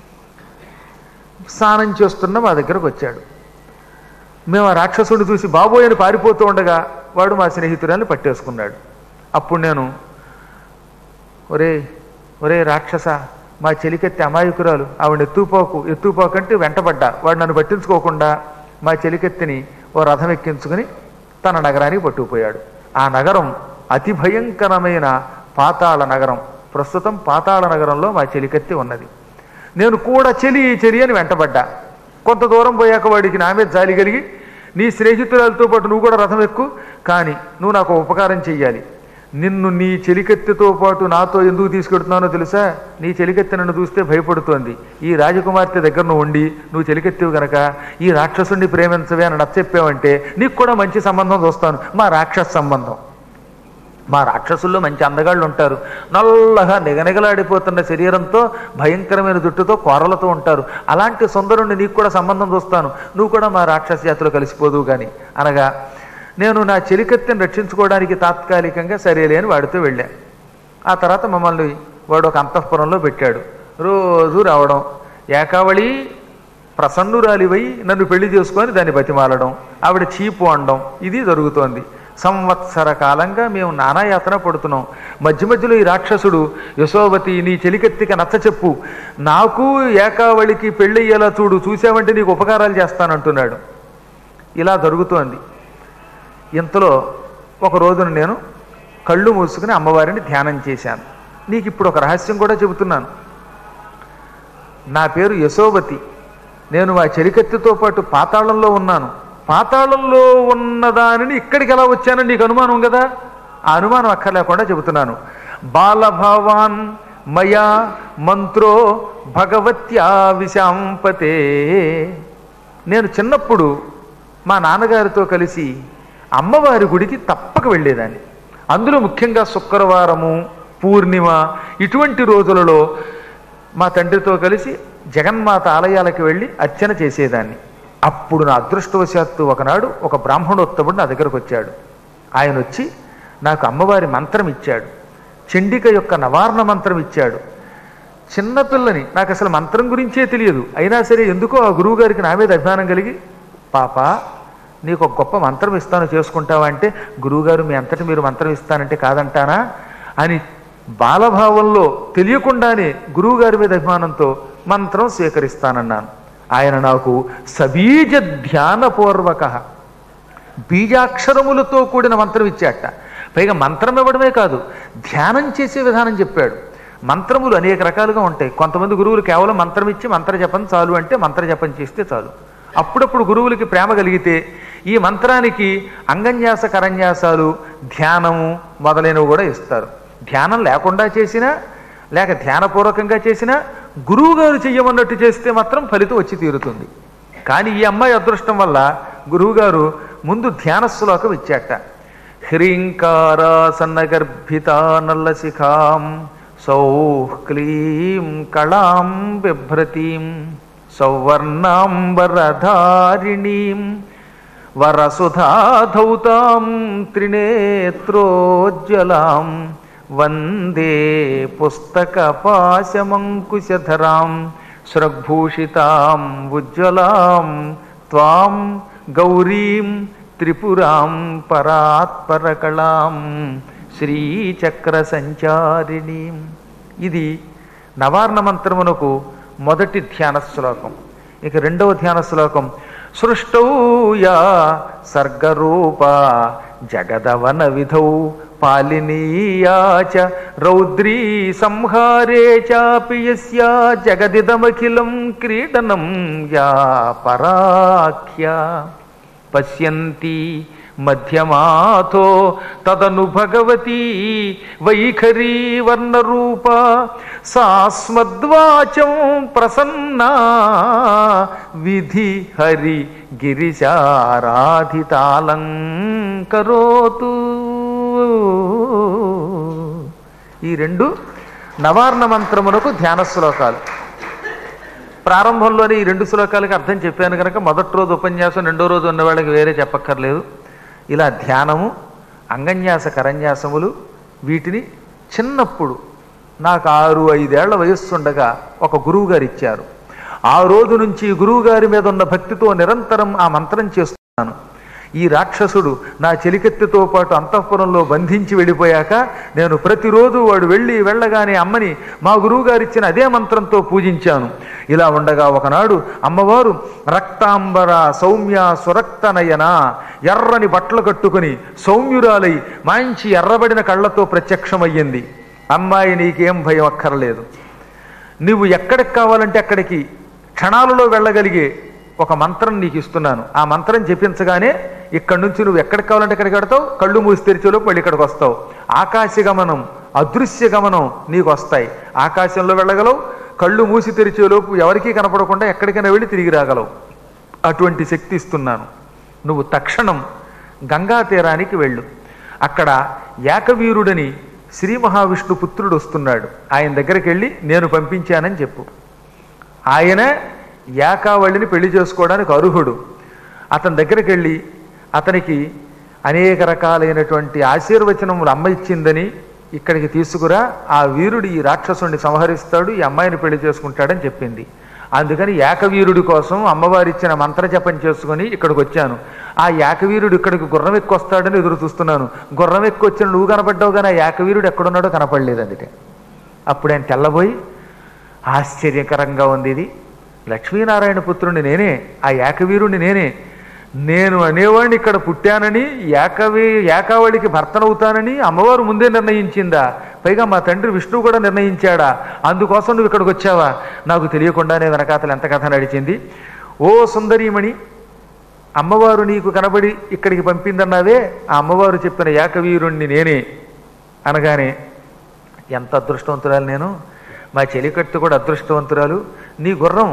స్నానం చేస్తున్న మా దగ్గరకు వచ్చాడు. మేము ఆ రాక్షసుడిని చూసి బాబోయ్ అని పారిపోతూ ఉండగా వాడు మా స్నేహితురాన్ని పట్టేసుకున్నాడు. అప్పుడు నేను, ఒరే ఒరే రాక్షస, మా చెలికెత్తి అమాయకురాలు, ఆవిడ ఎత్తుపోకు ఎత్తుపోకంటే వెంటబడ్డా. వాడు నన్ను పట్టించుకోకుండా మా చెలికెత్తిని ఓ రథం ఎక్కించుకుని తన నగరానికి పట్టుకుపోయాడు. ఆ నగరం అతి భయంకరమైన పాతాళ నగరం. ప్రస్తుతం పాతాళ నగరంలో మా చెలికెత్తి ఉన్నది. నేను కూడా చెలి చెలి అని వెంటబడ్డా. కొంత దూరం పోయాక వాడికి నా మీద జాలి కలిగి, నీ స్నేహితురాలతో పాటు నువ్వు కూడా రథం ఎక్కు, కానీ నువ్వు నాకు ఉపకారం చెయ్యాలి. నిన్ను నీ చెలికెత్తితో పాటు నాతో ఎందుకు తీసుకెడుతున్నానో తెలుసా? నీ చెలికెత్తి నన్ను చూస్తే భయపడుతోంది. ఈ రాజకుమార్తె దగ్గర నువ్వు ఉండి నువ్వు చెలికెత్తివి కనుక ఈ రాక్షసుడిని ప్రేమించవే అని నచ్చచెప్పావంటే నీకు కూడా మంచి సంబంధం చూస్తాను, మా రాక్షస సంబంధం. మా రాక్షసుల్లో మంచి అందగాళ్ళు ఉంటారు. నల్లగా నిగనిగలాడిపోతున్న శరీరంతో, భయంకరమైన జుట్టుతో, కూరలతో ఉంటారు. అలాంటి సుందరుణ్ణి నీకు కూడా సంబంధం చూస్తాను, నువ్వు కూడా మా రాక్షస జాతిలో కలిసిపోదువు కానీ అనగా, నేను నా చెలికత్తెని రక్షించుకోవడానికి తాత్కాలికంగా సరేలే అని వాడితో వెళ్ళాను. ఆ తర్వాత మమ్మల్ని వాడు ఒక అంతఃపురంలో పెట్టాడు. రోజు రావడం, ఏకావళి ప్రసన్నురాలివై నన్ను పెళ్లి చేసుకొని దాన్ని బతిమాలడం, ఆవిడ చీపు అనడం, ఇది జరుగుతోంది. సంవత్సర కాలంగా మేము నానాయాతన పడుతున్నాం. మధ్య మధ్యలో ఈ రాక్షసుడు, యశోవతి నీ చెలికెత్తిక నచ్చ చెప్పు, నాకు ఏకావళికి పెళ్ళయ్యేలా చూడు, చూసావంటే నీకు ఉపకారాలు చేస్తానంటున్నాడు. ఇలా జరుగుతోంది. ఇంతలో ఒక రోజున నేను కళ్ళు మూసుకుని అమ్మవారిని ధ్యానం చేశాను. నీకు ఇప్పుడు ఒక రహస్యం కూడా చెబుతున్నాను. నా పేరు యశోవతి. నేను ఆ చెలికెత్తితో పాటు పాతాళంలో ఉన్నాను. పాతాళంలో ఉన్నదానిని ఇక్కడికి ఎలా వచ్చానని నీకు అనుమానం కదా? ఆ అనుమానం అక్కర్లేకుండా చెబుతున్నాను. బాలభవాన్ మయా మంత్రో భగవత్యా విశాంపతే. నేను చిన్నప్పుడు మా నాన్నగారితో కలిసి అమ్మవారి గుడికి తప్పక వెళ్ళేదాన్ని. అందులో ముఖ్యంగా శుక్రవారము, పూర్ణిమ ఇటువంటి రోజులలో మా తండ్రితో కలిసి జగన్మాత ఆలయాలకు వెళ్ళి అర్చన చేసేదాన్ని. అప్పుడు నా అదృష్టవశాత్తు ఒకనాడు ఒక బ్రాహ్మణోత్తముడు నా దగ్గరకు వచ్చాడు. ఆయన వచ్చి నాకు అమ్మవారి మంత్రం ఇచ్చాడు. చండిక యొక్క నవారణ మంత్రం ఇచ్చాడు. చిన్నపిల్లని, నాకు అసలు మంత్రం గురించే తెలియదు. అయినా సరే ఎందుకో ఆ గురువుగారికి నా మీద అభిమానం కలిగి, పాప నీకు ఒక గొప్ప మంత్రం ఇస్తాను చేసుకుంటావా అంటే, గురువుగారు మీ అంతటి మీరు మంత్రం ఇస్తానంటే కాదంటానా అని బాలభావంలో తెలియకుండానే గురువుగారి మీద అభిమానంతో మంత్రం స్వీకరిస్తానన్నాను. ఆయన నాకు సబీజ ధ్యానపూర్వక బీజాక్షరములతో కూడిన మంత్రం ఇచ్చాట. పైగా మంత్రం ఇవ్వడమే కాదు, ధ్యానం చేసే విధానం చెప్పాడు. మంత్రములు అనేక రకాలుగా ఉంటాయి. కొంతమంది గురువులు కేవలం మంత్రం ఇచ్చి మంత్ర జపం చాలు అంటే మంత్ర జపం చేస్తే చాలు. అప్పుడప్పుడు గురువులకి ప్రేమ కలిగితే ఈ మంత్రానికి అంగన్యాస కరన్యాసాలు, ధ్యానము మొదలైనవి కూడా ఇస్తారు. ధ్యానం లేకుండా చేసినా లేక ధ్యానపూర్వకంగా చేసినా గురువుగారు చెయ్యమన్నట్టు చేస్తే మాత్రం ఫలితం వచ్చి తీరుతుంది. కానీ ఈ అమ్మాయి అదృష్టం వల్ల గురువుగారు ముందు ధ్యాన శ్లోకం ఇచ్చాట. హ్రీంకారాసన్నగర్భితా నల్లశిఖాం సౌః క్లీం కళాం బిభ్రతీం సౌవర్ణాంబరధారిణీం వరసుధాధౌతాం త్రినేత్రోజ్వలాం వందే పుస్తకపాశమంకుశధరాం స్రగ్భూషితాం ఉజ్వలాం త్వాం గౌరీం త్రిపురాం పరాత్పరకళాం శ్రీచక్ర సంచారిణీం. ఇది నవార్ణ మంత్రమునకు మొదటి ధ్యాన శ్లోకం. ఇక రెండవ ధ్యాన శ్లోకం సృష్టౌ యా సర్గరూప జగదవన విధౌ పాలినీయా చ రౌద్రీ సంహారే చాపి యస్యా జగదిదమఖిలం క్రీడనం యా పరాఖ్య పశ్యంతి మధ్యమాథో తదను భగవతీ వైఖరీ వర్ణరూప సాస్మద్వాచం ప్రసన్నా విధి హరి గిరిశారాధితాలంకరోతు. ఈ రెండు నవార్ణ మంత్రమునకు ధ్యాన శ్లోకాలు. ప్రారంభంలోనే ఈ రెండు శ్లోకాలకి అర్థం చెప్పాను కనుక మొదటి రోజు ఉపన్యాసం రెండో రోజు ఉన్న వాళ్ళకి వేరే చెప్పక్కర్లేదు. ఇలా ధ్యానము, అంగన్యాస కరన్యాసములు వీటిని చిన్నప్పుడు నాకు ఆరు ఐదేళ్ల వయస్సుండగా ఒక గురువుగారు ఇచ్చారు. ఆ రోజు నుంచి గురువుగారి మీద ఉన్న భక్తితో నిరంతరం ఆ మంత్రం చేస్తున్నాను. ఈ రాక్షసుడు నా చెలికెత్తితో పాటు అంతఃపురంలో బంధించి వెళ్ళిపోయాక నేను ప్రతిరోజు వాడు వెళ్ళి వెళ్ళగానే అమ్మని మా గురువుగారు ఇచ్చిన అదే మంత్రంతో పూజించాను. ఇలా ఉండగా ఒకనాడు అమ్మవారు రక్తాంబర సౌమ్య సురక్తనయన ఎర్రని బట్టలు కట్టుకుని సౌమ్యురాలై మంచి ఎర్రబడిన కళ్ళతో ప్రత్యక్షమయ్యింది. అమ్మాయి నీకేం భయం అక్కర్లేదు, నువ్వు ఎక్కడికి కావాలంటే అక్కడికి క్షణాలలో వెళ్ళగలిగే ఒక మంత్రం నీకు ఇస్తున్నాను. ఆ మంత్రం జపించగానే ఇక్కడి నుంచి నువ్వు ఎక్కడికి కావాలంటే ఎక్కడికి వెడతావు, కళ్ళు మూసి తెరిచేలోపు వెళ్ళి ఇక్కడికి వస్తావు. ఆకాశ గమనం, అదృశ్య గమనం నీకు వస్తాయి. ఆకాశంలో వెళ్ళగలవు, కళ్ళు మూసి తెరిచేలోపు ఎవరికీ కనపడకుండా ఎక్కడికైనా వెళ్ళి తిరిగి రాగలవు. అటువంటి శక్తి ఇస్తున్నాను. నువ్వు తక్షణం గంగా తీరానికి వెళ్ళు. అక్కడ ఏకవీరుడని శ్రీ మహావిష్ణు పుత్రుడు వస్తున్నాడు. ఆయన దగ్గరికి వెళ్ళి నేను పంపించానని చెప్పు. ఆయన ఏకావళిని పెళ్లి చేసుకోవడానికి అర్హుడు. అతని దగ్గరికి వెళ్ళి అతనికి అనేక రకాలైనటువంటి ఆశీర్వచనములు అమ్మ ఇచ్చిందని ఇక్కడికి తీసుకురా, ఆ వీరుడు ఈ రాక్షసుని సంహరిస్తాడు, ఈ అమ్మాయిని పెళ్లి చేసుకుంటాడని చెప్పింది. అందుకని ఏకవీరుడి కోసం అమ్మవారు ఇచ్చిన మంత్రజపం చేసుకుని ఇక్కడికి వచ్చాను. ఆ ఏకవీరుడు ఇక్కడికి గుర్రం ఎక్కువ వస్తాడని ఎదురు చూస్తున్నాను. గుర్రం ఎక్కువ వచ్చిన నువ్వు కనపడ్డావు కానీ ఆ ఏకవీరుడు ఎక్కడున్నాడో కనపడలేదు. అందుకే అప్పుడు ఆయన తెల్లబోయి ఆశ్చర్యకరంగా ఉంది, ఇది లక్ష్మీనారాయణ పుత్రుని నేనే, ఆ ఏకవీరుణ్ణి నేనే, నేను అనేవాడిని ఇక్కడ పుట్టానని ఏకవీ ఏకావళికి భర్తనవుతానని అమ్మవారు ముందే నిర్ణయించిందా? పైగా మా తండ్రి విష్ణువు కూడా నిర్ణయించాడా? అందుకోసం నువ్వు ఇక్కడికి వచ్చావా? నాకు తెలియకుండానే వెనకాతలు ఎంత కథ నడిచింది. ఓ సుందరీమణి, అమ్మవారు నీకు కనబడి ఇక్కడికి పంపిందన్నావే, ఆ అమ్మవారు చెప్పిన ఏకవీరుణ్ణి నేనే అనగానే ఎంత అదృష్టవంతురాలు నేను, మా చెలికట్టు కూడా అదృష్టవంతురాలు, నీ గుర్రం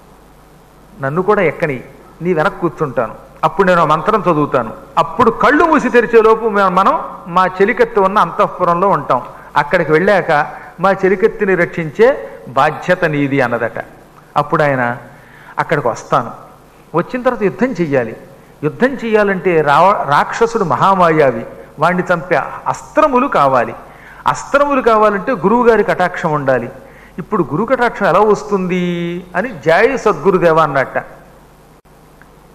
నన్ను కూడా ఎక్కని, నీ వెనక్కి కూర్చుంటాను, అప్పుడు నేను మంత్రం చదువుతాను, అప్పుడు కళ్ళు మూసి తెరిచేలోపు మనం మా చెలికత్తి ఉన్న అంతఃపురంలో ఉంటాం, అక్కడికి వెళ్ళాక మా చెలికత్తిని రక్షించే బాధ్యత నీది అన్నదట. అప్పుడు ఆయన అక్కడికి వస్తాను, వచ్చిన తర్వాత యుద్ధం చెయ్యాలి. యుద్ధం చెయ్యాలంటే రా రాక్షసుడు మహామాయావి, వాణ్ణి చంపే అస్త్రములు కావాలి. అస్త్రములు కావాలంటే గురువుగారి కటాక్షం ఉండాలి. ఇప్పుడు గురు కటాక్షం ఎలా వస్తుంది అని జై సద్గురుదేవ అన్నట్ట.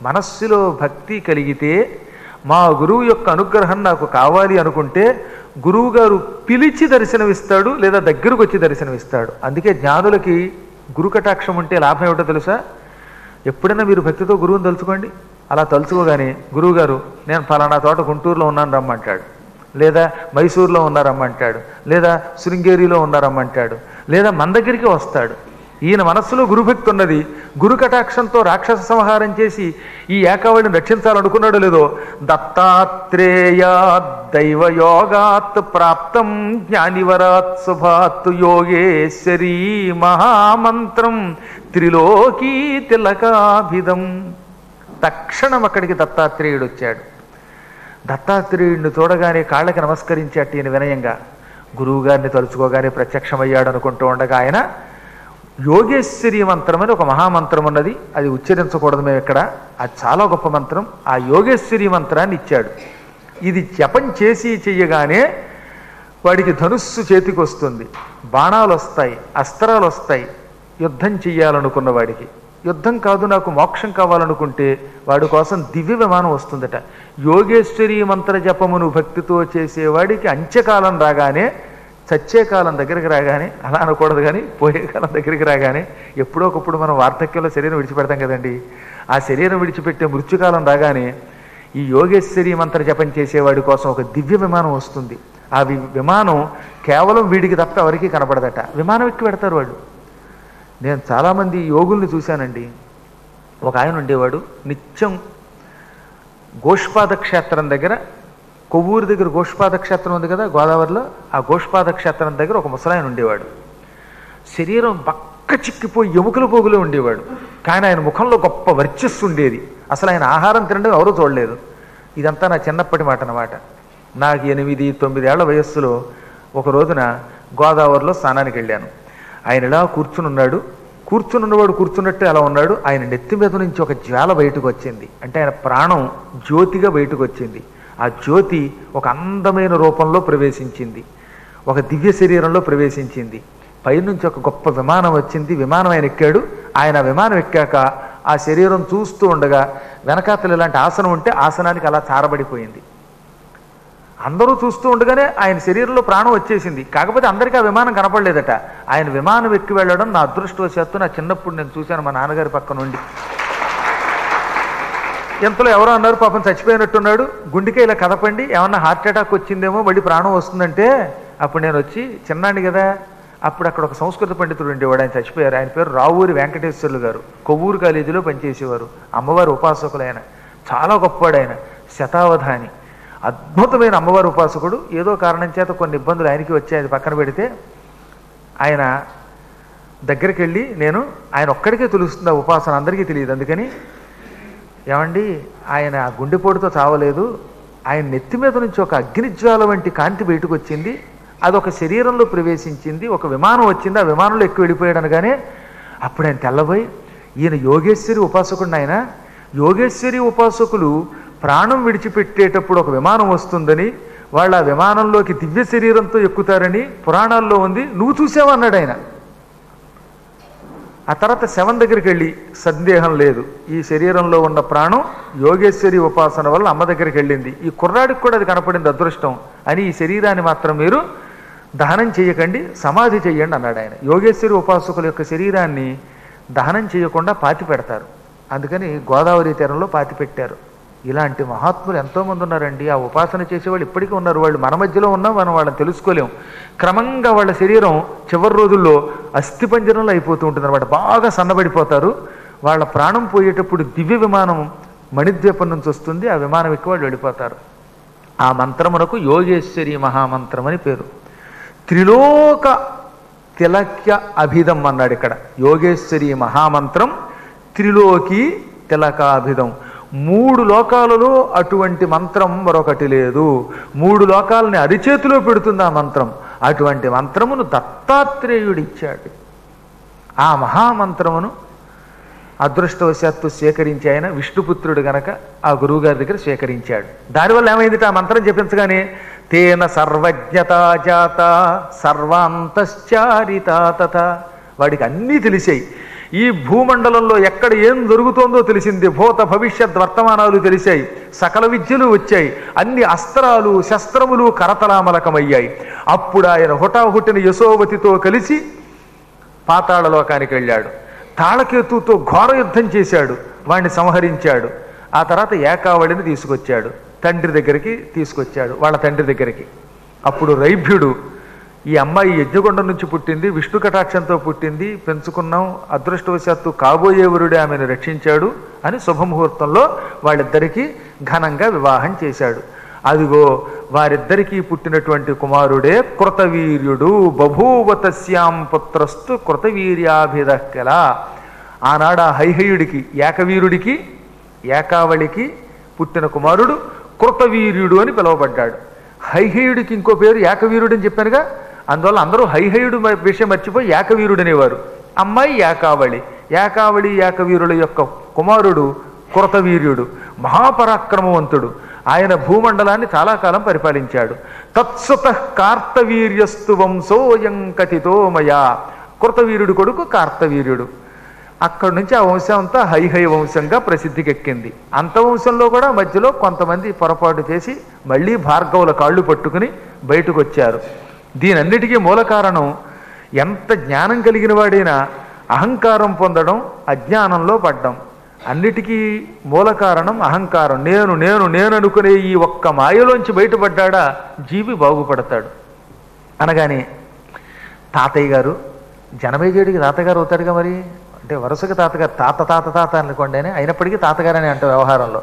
మనస్సులో భక్తి కలిగితే మా గురువు యొక్క అనుగ్రహం నాకు కావాలి అనుకుంటే గురువుగారు పిలిచి దర్శనమిస్తాడు, లేదా దగ్గరకు వచ్చి దర్శనమిస్తాడు. అందుకే జ్ఞానులకి గురు కటాక్షం ఉంటే లాభం ఏమిటో తెలుసా? ఎప్పుడైనా మీరు భక్తితో గురువుని తలుచుకోండి. అలా తలుచుకోగానే గురువుగారు నేను ఫలానా తోట గుంటూరులో ఉన్నాను రమ్మంటాడు, లేదా మైసూరులో ఉన్నారమ్మంటాడు, లేదా శృంగేరిలో ఉన్నారమ్మంటాడు, లేదా మన దగ్గరికి వస్తాడు. ఈయన మనస్సులో గురుభక్తి ఉన్నది. గురు కటాక్షంతో రాక్షస సంహారం చేసి ఈ ఏకావళిని రక్షించాలనుకున్నాడో లేదో, దత్తాత్రేయ దైవయోగాత్ ప్రాప్తం జ్ఞానివరాత్ శుభాత్ యోగేశ్వరీ మహామంత్రం త్రిలోకీ తిలకాభిదం. తక్షణం అక్కడికి దత్తాత్రేయుడు వచ్చాడు. దత్తాత్రేయుడిని చూడగానే కాళ్ళకి నమస్కరించాట ఈయన వినయంగా. గురువుగారిని తలుచుకోగానే ప్రత్యక్షమయ్యాడు అనుకుంటూ ఉండగా ఆయన యోగేశ్వరి మంత్రం అని ఒక మహామంత్రం ఉన్నది, అది ఉచ్చరించకూడదు మేము ఇక్కడ, అది చాలా గొప్ప మంత్రం. ఆ యోగేశ్వరి మంత్రాన్ని ఇచ్చాడు. ఇది జపం చేసి చెయ్యగానే వాడికి ధనుస్సు చేతికి వస్తుంది, బాణాలు వస్తాయి, అస్త్రాలు వస్తాయి. యుద్ధం చెయ్యాలనుకున్న వాడికి యుద్ధం కాదు, నాకు మోక్షం కావాలనుకుంటే వాడి కోసం దివ్య విమానం వస్తుందట. యోగేశ్వరి మంత్ర జపమును భక్తితో చేసేవాడికి అంత్యకాలం రాగానే, చచ్చే కాలం దగ్గరికి రాగానే, అలా అనకూడదు కానీ పోయే కాలం దగ్గరికి రాగానే, ఎప్పుడో ఒకప్పుడు మనం వార్ధక్యంలో శరీరం విడిచిపెడతాం కదండి, ఆ శరీరం విడిచిపెట్టే మృత్యుకాలం రాగానే ఈ యోగేశ్వరి మంత్ర జపం చేసేవాడి కోసం ఒక దివ్య విమానం వస్తుంది. ఆ విమానం కేవలం వీడికి తప్ప ఎవరికి కనపడదట. విమానం ఎక్కి పెడతారు వాళ్ళు. నేను చాలామంది యోగుల్ని చూశానండి. ఒక ఆయన ఉండేవాడు, నిత్యం గోష్పాద క్షేత్రం దగ్గర, కొవ్వూరు దగ్గర గోష్పాద క్షేత్రం ఉంది కదా గోదావరిలో, ఆ గోష్పాద క్షేత్రం దగ్గర ఒక ముసలాయన ఉండేవాడు. శరీరం బక్క చిక్కిపోయి ఎముకల పోగులో ఉండేవాడు, కానీ ఆయన ముఖంలో గొప్ప వర్చస్సు ఉండేది. అసలు ఆయన ఆహారం తినడం ఎవరూ చూడలేదు. ఇదంతా నా చిన్నప్పటి మాట అన్నమాట. నాకు ఎనిమిది తొమ్మిదేళ్ల వయస్సులో ఒక రోజున గోదావరిలో స్నానానికి వెళ్ళాను. ఆయన ఇలా కూర్చుని ఉన్నాడు. కూర్చుని ఉన్నవాడు కూర్చున్నట్టే అలా ఉన్నాడు. ఆయన నెత్తి మీద నుంచి ఒక జ్వాల బయటకు వచ్చింది. అంటే ఆయన ప్రాణం జ్యోతిగా బయటకు వచ్చింది. ఆ జ్యోతి ఒక అందమైన రూపంలో ప్రవేశించింది, ఒక దివ్య శరీరంలో ప్రవేశించింది. పైనుంచి ఒక గొప్ప విమానం వచ్చింది. విమానం ఆయన ఎక్కాడు. ఆయన విమానం ఎక్కాక ఆ శరీరం చూస్తూ ఉండగా వెనకాతలు ఇలాంటి ఆసనం ఉంటే ఆసనానికి అలా చారబడిపోయింది. అందరూ చూస్తూ ఉండగానే ఆయన శరీరంలో ప్రాణం వచ్చేసింది. కాకపోతే అందరికీ ఆ విమానం కనపడలేదట. ఆయన విమానం ఎక్కి వెళ్ళడం నా అదృష్టవశాత్తు నా చిన్నప్పుడు నేను చూశాను మా నాన్నగారి పక్క నుండి. ఎంతలో ఎవరో అన్నారు, పాపం చచ్చిపోయినట్టున్నాడు, గుండెకే ఇలా కదపండి, ఏమన్నా హార్ట్ అటాక్ వచ్చిందేమో మళ్ళీ ప్రాణం వస్తుందంటే, అప్పుడు నేను వచ్చి చిన్నాండి కదా, అప్పుడు అక్కడ ఒక సంస్కృత పండితుడు ఉండేవాడు, ఆయన చచ్చిపోయారు. ఆయన పేరు రావూరి వెంకటేశ్వర్లు గారు. కొవ్వూరు కాలేజీలో పనిచేసేవారు. అమ్మవారి ఉపాసకులు ఆయన. చాలా గొప్పవాడు ఆయన, శతావధాని, అద్భుతమైన అమ్మవారి ఉపాసకుడు. ఏదో కారణం చేత కొన్ని ఇబ్బందులు ఆయనకి వచ్చాయి, అది పక్కన పెడితే ఆయన దగ్గరికి వెళ్ళి, నేను ఆయన ఒక్కడికే తెలుస్తుంది ఆ ఉపాసన, అందరికీ తెలియదు. అందుకని ఏమండి ఆయన గుండెపోటుతో చావలేదు, ఆయన నెత్తి మీద నుంచి ఒక అగ్నిజ్వాల వంటి కాంతి బయటకు వచ్చింది, అదొక శరీరంలో ప్రవేశించింది, ఒక విమానం వచ్చింది, ఆ విమానంలో ఎక్కువ వెళ్ళిపోయాడు అనగానే అప్పుడు ఆయన తెల్లబోయి, ఈయన యోగేశ్వరి ఉపాసకుడిని. ఆయన యోగేశ్వరి ఉపాసకులు ప్రాణం విడిచిపెట్టేటప్పుడు ఒక విమానం వస్తుందని, వాళ్ళు ఆ విమానంలోకి దివ్య శరీరంతో ఎక్కుతారని పురాణాల్లో ఉంది, నువ్వు చూసావన్నాడు ఆయన. ఆ తర్వాత శవం దగ్గరికి వెళ్ళి, సందేహం లేదు ఈ శరీరంలో ఉన్న ప్రాణం యోగేశ్వరి ఉపాసన వల్ల అమ్మ దగ్గరికి వెళ్ళింది, ఈ కుర్రాడికి కూడా అది కనపడింది, అదృష్టం అని, ఈ శరీరాన్ని మాత్రం మీరు దహనం చేయకండి, సమాధి చెయ్యండి అన్నాడు ఆయన. యోగేశ్వరి ఉపాసకుల యొక్క శరీరాన్ని దహనం చేయకుండా పాతి పెడతారు, అందుకని గోదావరి తీరంలో పాతి పెట్టారు. ఇలాంటి మహాత్ములు ఎంతోమంది ఉన్నారండి. ఆ ఉపాసన చేసేవాళ్ళు ఇప్పటికీ ఉన్నారు. వాళ్ళు మన మధ్యలో ఉన్నా మనం వాళ్ళని తెలుసుకోలేం. క్రమంగా వాళ్ళ శరీరం చివరి రోజుల్లో అస్థిపంజరంలో అయిపోతూ ఉంటుంది అనమాట, బాగా సన్నబడిపోతారు. వాళ్ళ ప్రాణం పోయేటప్పుడు దివ్య విమానం మణిద్వీపం నుంచి వస్తుంది, ఆ విమానం ఎక్కి వాళ్ళు వెళ్ళిపోతారు. ఆ మంత్రమునకు యోగేశ్వరి మహామంత్రం అని పేరు. త్రిలోక తిలక్య అభిధం అన్నాడు ఇక్కడ. యోగేశ్వరి మహామంత్రం త్రిలోకి తిలకాభిధం. మూడు లోకాలలో అటువంటి మంత్రం మరొకటి లేదు. మూడు లోకాలని అరిచేతిలో పెడుతుంది ఆ మంత్రం. అటువంటి మంత్రమును దత్తాత్రేయుడిచ్చాడు. ఆ మహామంత్రమును అదృష్టవశాత్తు స్వీకరించి ఆయన విష్ణుపుత్రుడు గనక ఆ గురువుగారి దగ్గర స్వీకరించాడు. దానివల్ల ఏమైంది, ఆ మంత్రం చెప్పించగానే తేన సర్వజ్ఞత జాత సర్వాంతశ్చారిత తథ, వాడికి అన్నీ తెలిసాయి. ఈ భూమండలంలో ఎక్కడ ఏం జరుగుతోందో తెలిసింది. భూత భవిష్యత్ వర్తమానాలు తెలిసాయి, సకల విద్యలు వచ్చాయి, అన్ని అస్త్రాలు శస్త్రములు కరతలామలకమయ్యాయి. అప్పుడు ఆయన హుటాహుటిన యశోవతితో కలిసి పాతాళలోకానికి వెళ్ళాడు. తాళకేతుతో ఘోర యుద్ధం చేశాడు, వాణ్ణి సంహరించాడు. ఆ తర్వాత ఏకావళిని తీసుకొచ్చాడు, తండ్రి దగ్గరికి తీసుకొచ్చాడు, వాళ్ళ తండ్రి దగ్గరికి. అప్పుడు రైభ్యుడు, ఈ అమ్మాయి యజ్ఞకొండం నుంచి పుట్టింది, విష్ణు కటాక్షంతో పుట్టింది, పెంచుకున్నాం, అదృష్టవశాత్తు కాబోయే వరుడే ఆమెను రక్షించాడు అని శుభముహూర్తంలో వాళ్ళిద్దరికీ ఘనంగా వివాహం చేశాడు. అదిగో వారిద్దరికీ పుట్టినటువంటి కుమారుడే కృతవీర్యుడు. బభూవ తస్యాం పుత్రస్తు కృతవీర్యాభిదః. ఆనాడు ఆ హైహయుడికి, ఏకవీరుడికి, ఏకావళికి పుట్టిన కుమారుడు కృతవీర్యుడు అని పిలువబడ్డాడు. హైహయుడికి ఇంకో పేరు ఏకవీరుడు అని చెప్పానుగా, అందువల్ల అందరూ హైహయుడు విషయం మర్చిపోయి ఏకవీరుడు అనేవారు. అమ్మాయి ఏకావళి. ఏకావళి ఏకవీరుల యొక్క కుమారుడు కృతవీర్యుడు, మహాపరాక్రమవంతుడు. ఆయన భూమండలాన్ని చాలా కాలం పరిపాలించాడు. తత్సుత కార్తవీర్యస్తు వంశోయం కథితో మయా. కృతవీర్యుడు కొడుకు కార్తవీర్యుడు. అక్కడి నుంచి ఆ వంశం అంతా హైహయ వంశంగా ప్రసిద్ధికెక్కింది. అంత వంశంలో కూడా మధ్యలో కొంతమంది పొరపాటు చేసి మళ్ళీ భార్గవుల కాళ్ళు పట్టుకుని బయటకు వచ్చారు. దీనన్నిటికీ మూల కారణం, ఎంత జ్ఞానం కలిగిన వాడైనా అహంకారం పొందడం, అజ్ఞానంలో పడ్డం. అన్నిటికీ మూల కారణం అహంకారం. నేను నేను నేను అనుకునే ఈ ఒక్క మాయలోంచి బయటపడ్డా జీవి బాగుపడతాడు. అనగానే తాతయ్య గారు, జనమేజయుడికి తాతగారు అవుతాడుగా, మరి అంటే వరుసగా తాతగారు, తాత తాత తాత అనుకోండి అని, అయినప్పటికీ తాతగారని అంటారు వ్యవహారంలో.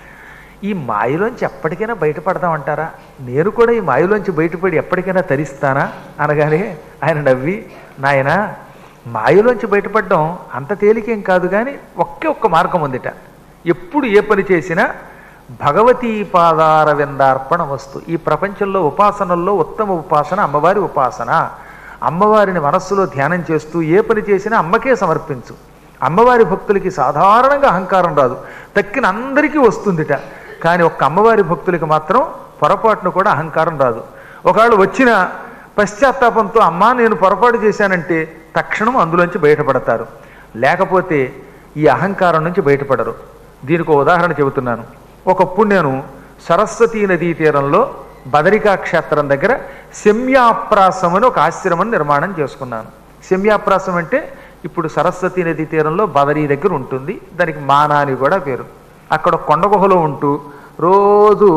ఈ మాయలోంచి ఎప్పటికైనా బయటపడదామంటారా? నేను కూడా ఈ మాయలోంచి బయటపడి ఎప్పటికైనా తరిస్తానా అనగానే ఆయన నవ్వి, నాయన మాయలోంచి బయటపడడం అంత తేలికేం కాదు, కానీ ఒకే ఒక్క మార్గం ఉందిట. ఎప్పుడు ఏ పని చేసినా భగవతీ పాదార విందార్పణ వస్తు. ఈ ప్రపంచంలో ఉపాసనల్లో ఉత్తమ ఉపాసన అమ్మవారి ఉపాసన. అమ్మవారిని మనస్సులో ధ్యానం చేస్తూ ఏ పని చేసినా అమ్మకే సమర్పించు. అమ్మవారి భక్తులకి సాధారణంగా అహంకారం రాదు, తక్కిన అందరికీ వస్తుందిట. కానీ ఒక్క అమ్మవారి భక్తులకి మాత్రం పొరపాటును కూడా అహంకారం రాదు. ఒకవేళ వచ్చిన పశ్చాత్తాపంతో అమ్మా నేను పొరపాటు చేశానంటే తక్షణం అందులోంచి బయటపడతారు, లేకపోతే ఈ అహంకారం నుంచి బయటపడరు. దీనికి ఒక ఉదాహరణ చెబుతున్నాను. ఒకప్పుడు నేను సరస్వతీ నదీ తీరంలో బదరికా క్షేత్రం దగ్గర శమ్యాప్రాసం అని ఒక ఆశ్రమం నిర్మాణం చేసుకున్నాను. శమ్యాప్రాసం అంటే ఇప్పుడు సరస్వతీ నదీ తీరంలో బదరీ దగ్గర ఉంటుంది, దానికి మానా అని కూడా పేరు. అక్కడ కొండ గుహలో ఉంటూ రోజు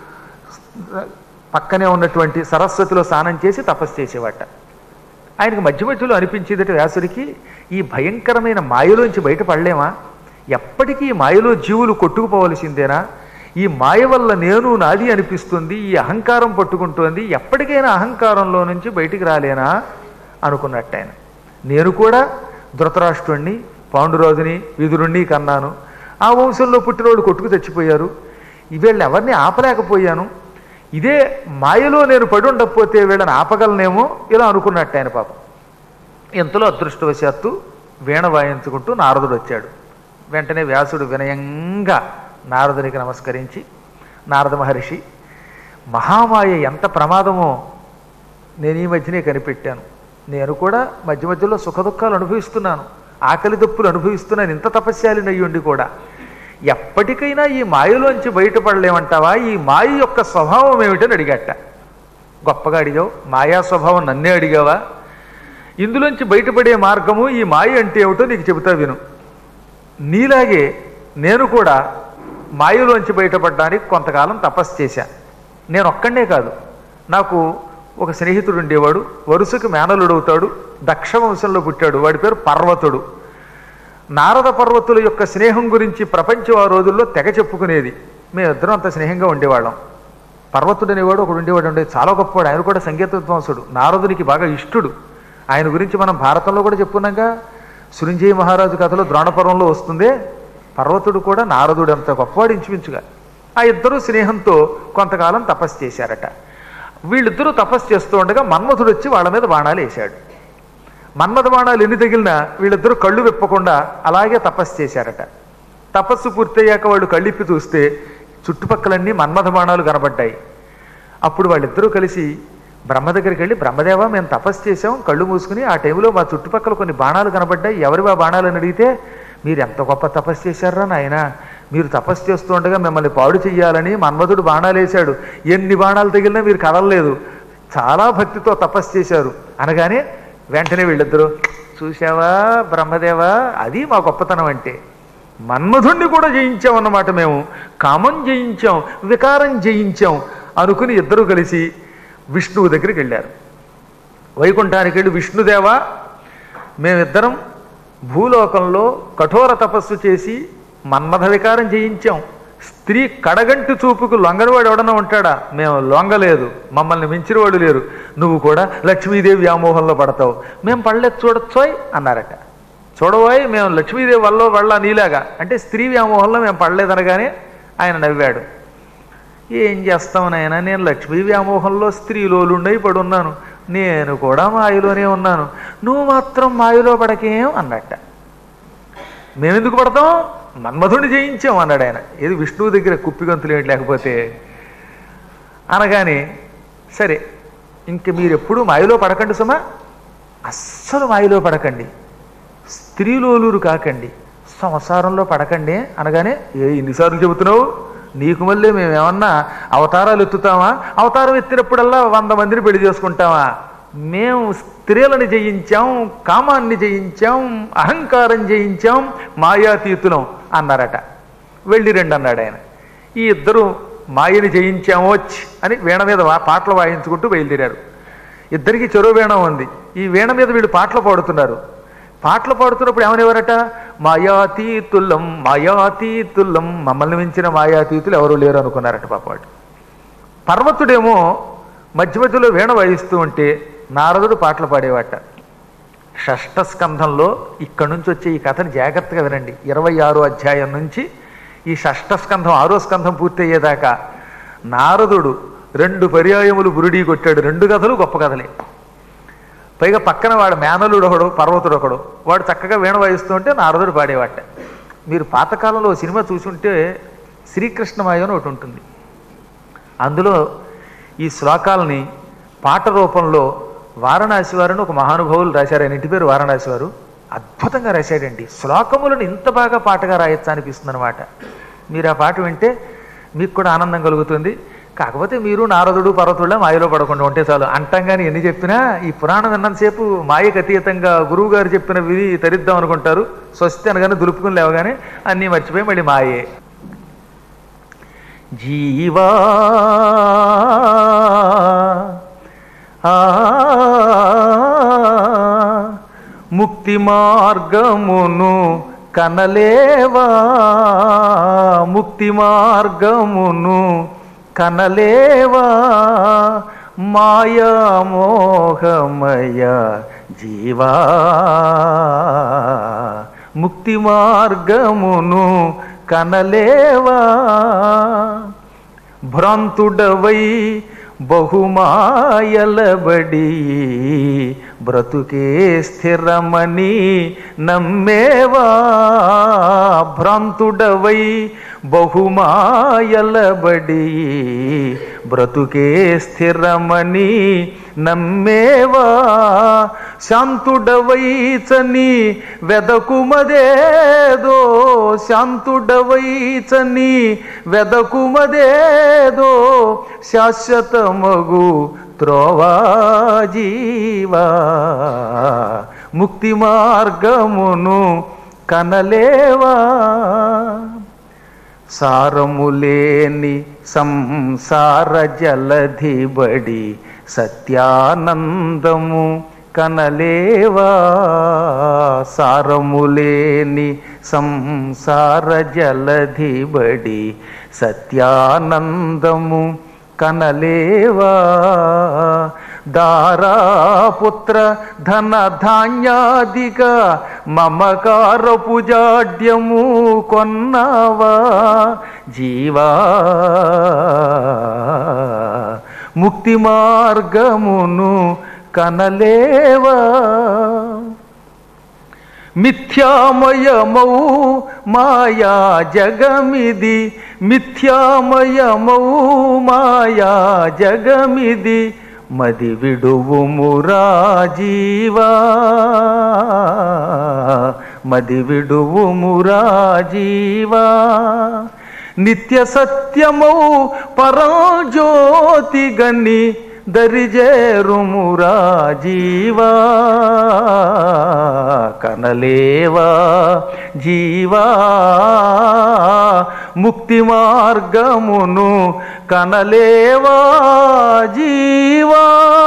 పక్కనే ఉన్నటువంటి సరస్వతిలో స్నానం చేసి తపస్సు చేసేవాట. ఆయనకు మధ్య మధ్యలో అనిపించేదట వ్యాసుడికి, ఈ భయంకరమైన మాయలోంచి బయటపడలేమా? ఎప్పటికీ ఈ మాయలో జీవులు కొట్టుకుపోవలసిందేనా? ఈ మాయ వల్ల నేను నాది అనిపిస్తుంది, ఈ అహంకారం పట్టుకుంటోంది, ఎప్పటికైనా అహంకారంలో నుంచి బయటికి రాలేనా అనుకున్నట్టు ఆయన. నేను కూడా ధృతరాష్ట్రుణ్ణి, పాండురాజుని, విదురుణ్ణి కన్నాను. ఆ వంశంలో పుట్టినోళ్ళు కొట్టుకు చచ్చిపోయారు. వీళ్ళని ఎవరిని ఆపలేకపోయాను. ఇదే మాయలో నేను పడి ఉండకపోతే వీళ్ళని ఆపగలనేమో ఇలా అనుకున్నట్టు ఆయన పాపం. ఇంతలో అదృష్టవశాత్తు వీణ వాయించుకుంటూ నారదుడు వచ్చాడు. వెంటనే వ్యాసుడు వినయంగా నారదునికి నమస్కరించి, నారద మహర్షి, మహామాయ ఎంత ప్రమాదమో నేను ఈ మధ్యనే కనిపెట్టాను. నేను కూడా మధ్య మధ్యలో సుఖదుఖాలు అనుభవిస్తున్నాను, ఆకలి దప్పులు అనుభవిస్తున్నాను, ఇంత తపస్యాలిని అయ్యుండి కూడా. ఎప్పటికైనా ఈ మాయలోంచి బయటపడలేమంటావా? ఈ మాయ యొక్క స్వభావం ఏమిటని అడిగట. గొప్పగా అడిగావు, మాయా స్వభావం నన్నే అడిగావా? ఇందులోంచి బయటపడే మార్గము, ఈ మాయ అంటే ఏమిటో నీకు చెబుతా విను. నీలాగే నేను కూడా మాయలోంచి బయటపడడానికి కొంతకాలం తపస్సు చేశాను. నేను ఒక్కడే కాదు, నాకు ఒక స్నేహితుడు ఉండేవాడు, వరుసకు మేనలుడవుతాడు, దక్ష వంశంలో పుట్టాడు, వాడి పేరు పర్వతుడు. నారద పర్వతుల యొక్క స్నేహం గురించి ప్రపంచం ఆ రోజుల్లో తెగ చెప్పుకునేది. మేమిద్దరం అంత స్నేహంగా ఉండేవాళ్ళం. పర్వతుడు అనేవాడు ఒకడు ఉండేవాడు, ఉండేది చాలా గొప్పవాడు. ఆయన కూడా సంగీత విద్వాంసుడు, నారదునికి బాగా ఇష్టుడు. ఆయన గురించి మనం భారతంలో కూడా చెప్పుకున్నాగా, సృంజయ మహారాజు కథలో ద్రోణపర్వంలో వస్తుందే, పర్వతుడు కూడా నారదుడు అంత గొప్పవాడు ఇంచుమించుగా. ఆ ఇద్దరు స్నేహంతో కొంతకాలం తపస్సు చేశారట. వీళ్ళిద్దరూ తపస్సు చేస్తూ ఉండగా మన్మథుడు వచ్చి వాళ్ళ మీద బాణాలు వేశాడు. మన్మథ బాణాలు ఎన్ని తగిలినా వీళ్ళిద్దరూ కళ్ళు విప్పకుండా అలాగే తపస్సు చేశారట. తపస్సు పూర్తయ్యాక వాళ్ళు కళ్ళిప్పి చూస్తే చుట్టుపక్కలన్నీ మన్మథ బాణాలు కనబడ్డాయి. అప్పుడు వాళ్ళిద్దరూ కలిసి బ్రహ్మ దగ్గరికి వెళ్ళి, బ్రహ్మదేవ మేము తపస్సు చేసాం కళ్ళు మూసుకుని, ఆ టైంలో మా చుట్టుపక్కల కొన్ని బాణాలు కనబడ్డాయి, ఎవరి ఆ బాణాలు అని అడిగితే, మీరు ఎంత గొప్ప తపస్సు చేశారా నాయన, మీరు తపస్సు చేస్తూ ఉండగా మిమ్మల్ని పాడు చెయ్యాలని మన్మధుడు బాణాలు వేశాడు, ఎన్ని బాణాలు తగిలినా మీరు కదలలేదు, చాలా భక్తితో తపస్సు చేశారు అనగానే వెంటనే వీళ్ళిద్దరూ, చూశావా బ్రహ్మదేవా, అది మా గొప్పతనం అంటే, మన్మధుణ్ణి కూడా జయించాం అన్నమాట, మేము కామం జయించాం, వికారం జయించాం అనుకుని ఇద్దరూ కలిసి విష్ణువు దగ్గరికి వెళ్ళారు. వైకుంఠానికి వెళ్ళి, విష్ణుదేవా మేమిద్దరం భూలోకంలో కఠోర తపస్సు చేసి మన్మథ వికారం జయించాం, స్త్రీ కడగంటి చూపుకు లొంగనివాడు ఎవడన్నా ఉంటాడా, మేము లొంగలేదు, మమ్మల్ని మించిన వాడు లేరు, నువ్వు కూడా లక్ష్మీదేవి వ్యామోహంలో పడతావు, మేము పడలేదు చూడొచ్చోయ్ అన్నారట. చూడబోయ్ మేము లక్ష్మీదేవి వల్ల వాళ్ళ నీలాగా అంటే స్త్రీ వ్యామోహంలో మేము పడలేదనగానే ఆయన నవ్వాడు. ఏం చేస్తాం నాయన, నేను లక్ష్మీ వ్యామోహంలో స్త్రీలోలుండై పడున్నాను, నేను కూడా మాయలోనే ఉన్నాను, నువ్వు మాత్రం మాయలో పడకేం అన్నట్ట. మేమెందుకు పడతాం, మన్మధుడిని జయించాం అన్నాడు ఆయన. ఏది విష్ణువు దగ్గర కుప్పిగంతులు ఏంటి లేకపోతే అనగానే, సరే ఇంక మీరు ఎప్పుడూ మాయలో పడకండి సుమా, అస్సలు మాయలో పడకండి, స్త్రీలోలురు కాకండి, సంసారంలో పడకండి అనగానే, ఏ ఇన్నిసార్లు చెబుతున్నావు, నీకు మళ్ళీ మేమేమన్నా అవతారాలు ఎత్తుతామా, అవతారం ఎత్తినప్పుడల్లా వంద మందిని పెళ్లి చేసుకుంటామా, మేము స్త్రీలను జయించాం, కామాన్ని జయించాం, అహంకారం జయించాం, మాయాతీతులం అన్నారట. వెళ్ళి రండి అన్నాడు ఆయన. ఈ ఇద్దరు మాయని జయించామోచ్ అని వీణ మీద పాటలు వాయించుకుంటూ బయలుదేరారు. ఇద్దరికి చెరో వీణ ఉంది, ఈ వీణ మీద వీళ్ళు పాటలు పాడుతున్నారు. పాటలు పాడుతున్నప్పుడు ఏమనేవారట, మాయాతీతులం మాయాతీతులం, మమ్మల్ని మించిన మాయాతీతులు ఎవరు లేరు అనుకున్నారట పాపాడు. పర్వతుడేమో మధ్య మధ్యలో వీణ వాయిస్తూ ఉంటే నారదుడు పాటలు పాడేవాట. షష్ఠ స్కంధంలో ఇక్కడి నుంచి వచ్చే ఈ కథని జాగ్రత్తగా వినండి. ఇరవై ఆరో అధ్యాయం నుంచి ఈ షష్ఠ స్కంధం ఆరో స్కంధం పూర్తి అయ్యేదాకా నారదుడు రెండు పర్యాయములు బురుడీ కొట్టాడు. రెండు కథలు గొప్ప కథలే. పైగా పక్కన వాడు మేనలుడు ఒకడు, పర్వతుడు ఒకడు, వాడు చక్కగా వీణ వాయిస్తూ ఉంటే నారదుడు పాడేవాట. మీరు పాతకాలంలో సినిమా చూసుంటే శ్రీకృష్ణమాయ అని ఒకటి ఉంటుంది. అందులో ఈ శ్లోకాలని పాట రూపంలో వారణాసి వారిని ఒక మహానుభావులు రాశారు. ఆయన ఇంటి పేరు వారణాసి వారు. అద్భుతంగా రాశాడండి. శ్లోకములను ఇంత బాగా పాటగా రాయొచ్చా అనిపిస్తుంది అనమాట. మీరు ఆ పాట వింటే మీకు కూడా ఆనందం కలుగుతుంది. కాకపోతే మీరు నారదుడు పర్వతుళ్ళ మాయలో పడకుండా ఉంటే చాలు. అంటాం కానీ ఎన్ని చెప్పినా ఈ పురాణం విన్నంతసేపు మాయకు అతీతంగా గురువు గారు చెప్పిన విధి తరిద్దాం అనుకుంటారు. స్వస్తి అనగానే దులుపుకుని లేవగానే అన్నీ మర్చిపోయి మళ్ళీ మాయే. జీవా ముక్తి మార్గమును కనలేవా, ముక్తి మార్గమును కనలేవా, మాయా మోహమయ జీవా, ముక్తి మార్గమును కనలేవా, భ్రాంతుడవై బహుమాయలబడి బ్రతుకే స్థిరమని నమ్మేవా, భ్రాంతుడవై బహుమాయలబడి బ్రతుకే స్థిరమని నమ్మేవా, శాంతుడవైచని వెదకుమదేదో, శాంతుడవైచని వెదకుమదేదో శాశ్వతమగు త్రోవా జీవా, ముక్తి మార్గమును కనలేవా, సారములేని సంసార జలధిబడి సత్యానందము కనలేవా, సారములేని సంసార జలధిబడి సత్యానందము కనలేవా, దారాపుత్ర ధన ధాన్యాదిగా మమకారపు జాడ్యము కొన్నావా జీవా, ముక్తి మార్గమును కనలేవా, మిథ్యామయమౌ మాయా జగమిది, మిథ్యామయమౌ మాయా జగమిది, మది విడువుమురా జీవా, మది విడువుమురా జీవా, నిత్య సత్యమౌ పరంజ్యోతి గని దరిజేరుమురా జీవా, కనలేవా జీవా ముక్తి మార్గమును, కనలేవా జీవా.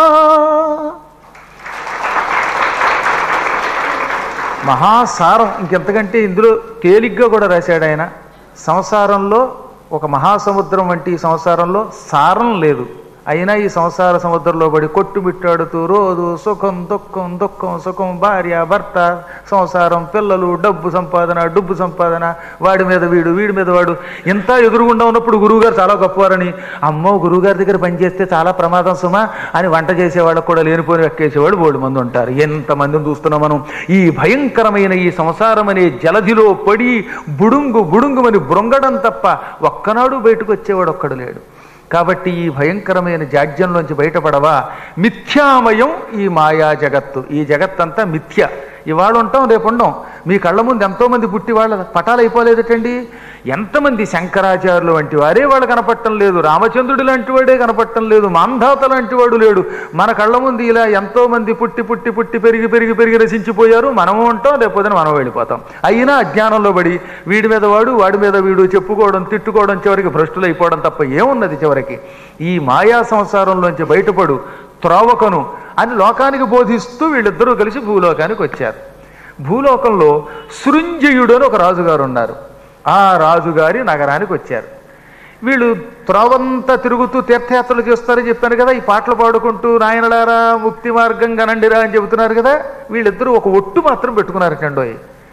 మహాసారం, ఇంకెంతకంటే ఇందులో తేలిగ్గా కూడా రాశాడు ఆయన. సంసారంలో ఒక మహాసముద్రం వంటి ఈ సంసారంలో సారం లేదు, అయినా ఈ సంసార సముద్రంలో పడి కొట్టుమిట్టాడుతూ రోజు సుఖం దుఃఖం దుఃఖం సుఖం, భార్య భర్త సంసారం, పిల్లలు, డబ్బు సంపాదన డబ్బు సంపాదన, వాడి మీద వీడు వీడి మీద వాడు, ఇంత ఎదురుగుండా ఉన్నప్పుడు గురువుగారు చాలా గొప్పవారని, అమ్మో గురువుగారి దగ్గర పనిచేస్తే చాలా ప్రమాదం సుమా అని వంట చేసేవాళ్ళకు కూడా లేనిపోని ఎక్కేసేవాడు బోడు మంది ఉంటారు. ఎంతమందిని చూస్తున్నాం మనం. ఈ భయంకరమైన ఈ సంసారం అనే జలధిలో పడి బుడుంగు బుడుంగుమని బృంగడం తప్ప ఒక్కనాడు బయటకు వచ్చేవాడు ఒక్కడు లేడు. కాబట్టి ఈ భయంకరమైన జాడ్యంలోంచి బయటపడవా. మిథ్యామయం ఈ మాయా జగత్తు, ఈ జగత్తంతా మిథ్య. ఇవాళ ఉంటాం రేపు ఉండం. మీ కళ్ళ ముందు ఎంతోమంది పుట్టి వాళ్ళ పటాలు అయిపోలేదటండి. ఎంతమంది శంకరాచార్యులు వంటి వారే వాళ్ళు కనపడటం లేదు, రామచంద్రుడు లాంటి వాడే కనపడటం లేదు, మాంధాత లాంటి వాడు లేడు. మన కళ్ళ ముందు ఇలా ఎంతోమంది పుట్టి పుట్టి పుట్టి పెరిగి పెరిగి పెరిగి రసించిపోయారు. మనము ఉంటాం, రేపొద్దున మనం వెళ్ళిపోతాం. అయినా అజ్ఞానంలో పడి వీడి మీద వాడు వాడి మీద వీడు చెప్పుకోవడం తిట్టుకోవడం, చివరికి భ్రష్టులైపోవడం తప్ప ఏమున్నది చివరికి. ఈ మాయా సంసారంలోంచి బయటపడు త్రోవకను అని లోకానికి బోధిస్తూ వీళ్ళిద్దరూ కలిసి భూలోకానికి వచ్చారు. భూలోకంలో సృంజయుడు అని ఒక రాజుగారు ఉన్నారు. ఆ రాజుగారి నగరానికి వచ్చారు. వీళ్ళు త్రోవంతా తిరుగుతూ తీర్థయాత్రలు చేస్తారని చెప్పాను కదా, ఈ పాటలు పాడుకుంటూ నాయనలారా ముక్తి మార్గం గనండిరా అని చెబుతున్నారు కదా. వీళ్ళిద్దరూ ఒక ఒట్టు మాత్రం పెట్టుకున్నారు. కండోయ్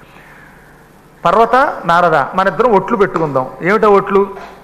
పర్వత నారద, మన ఇద్దరం ఒట్లు పెట్టుకుందాం. ఏమిటో ఒట్లు?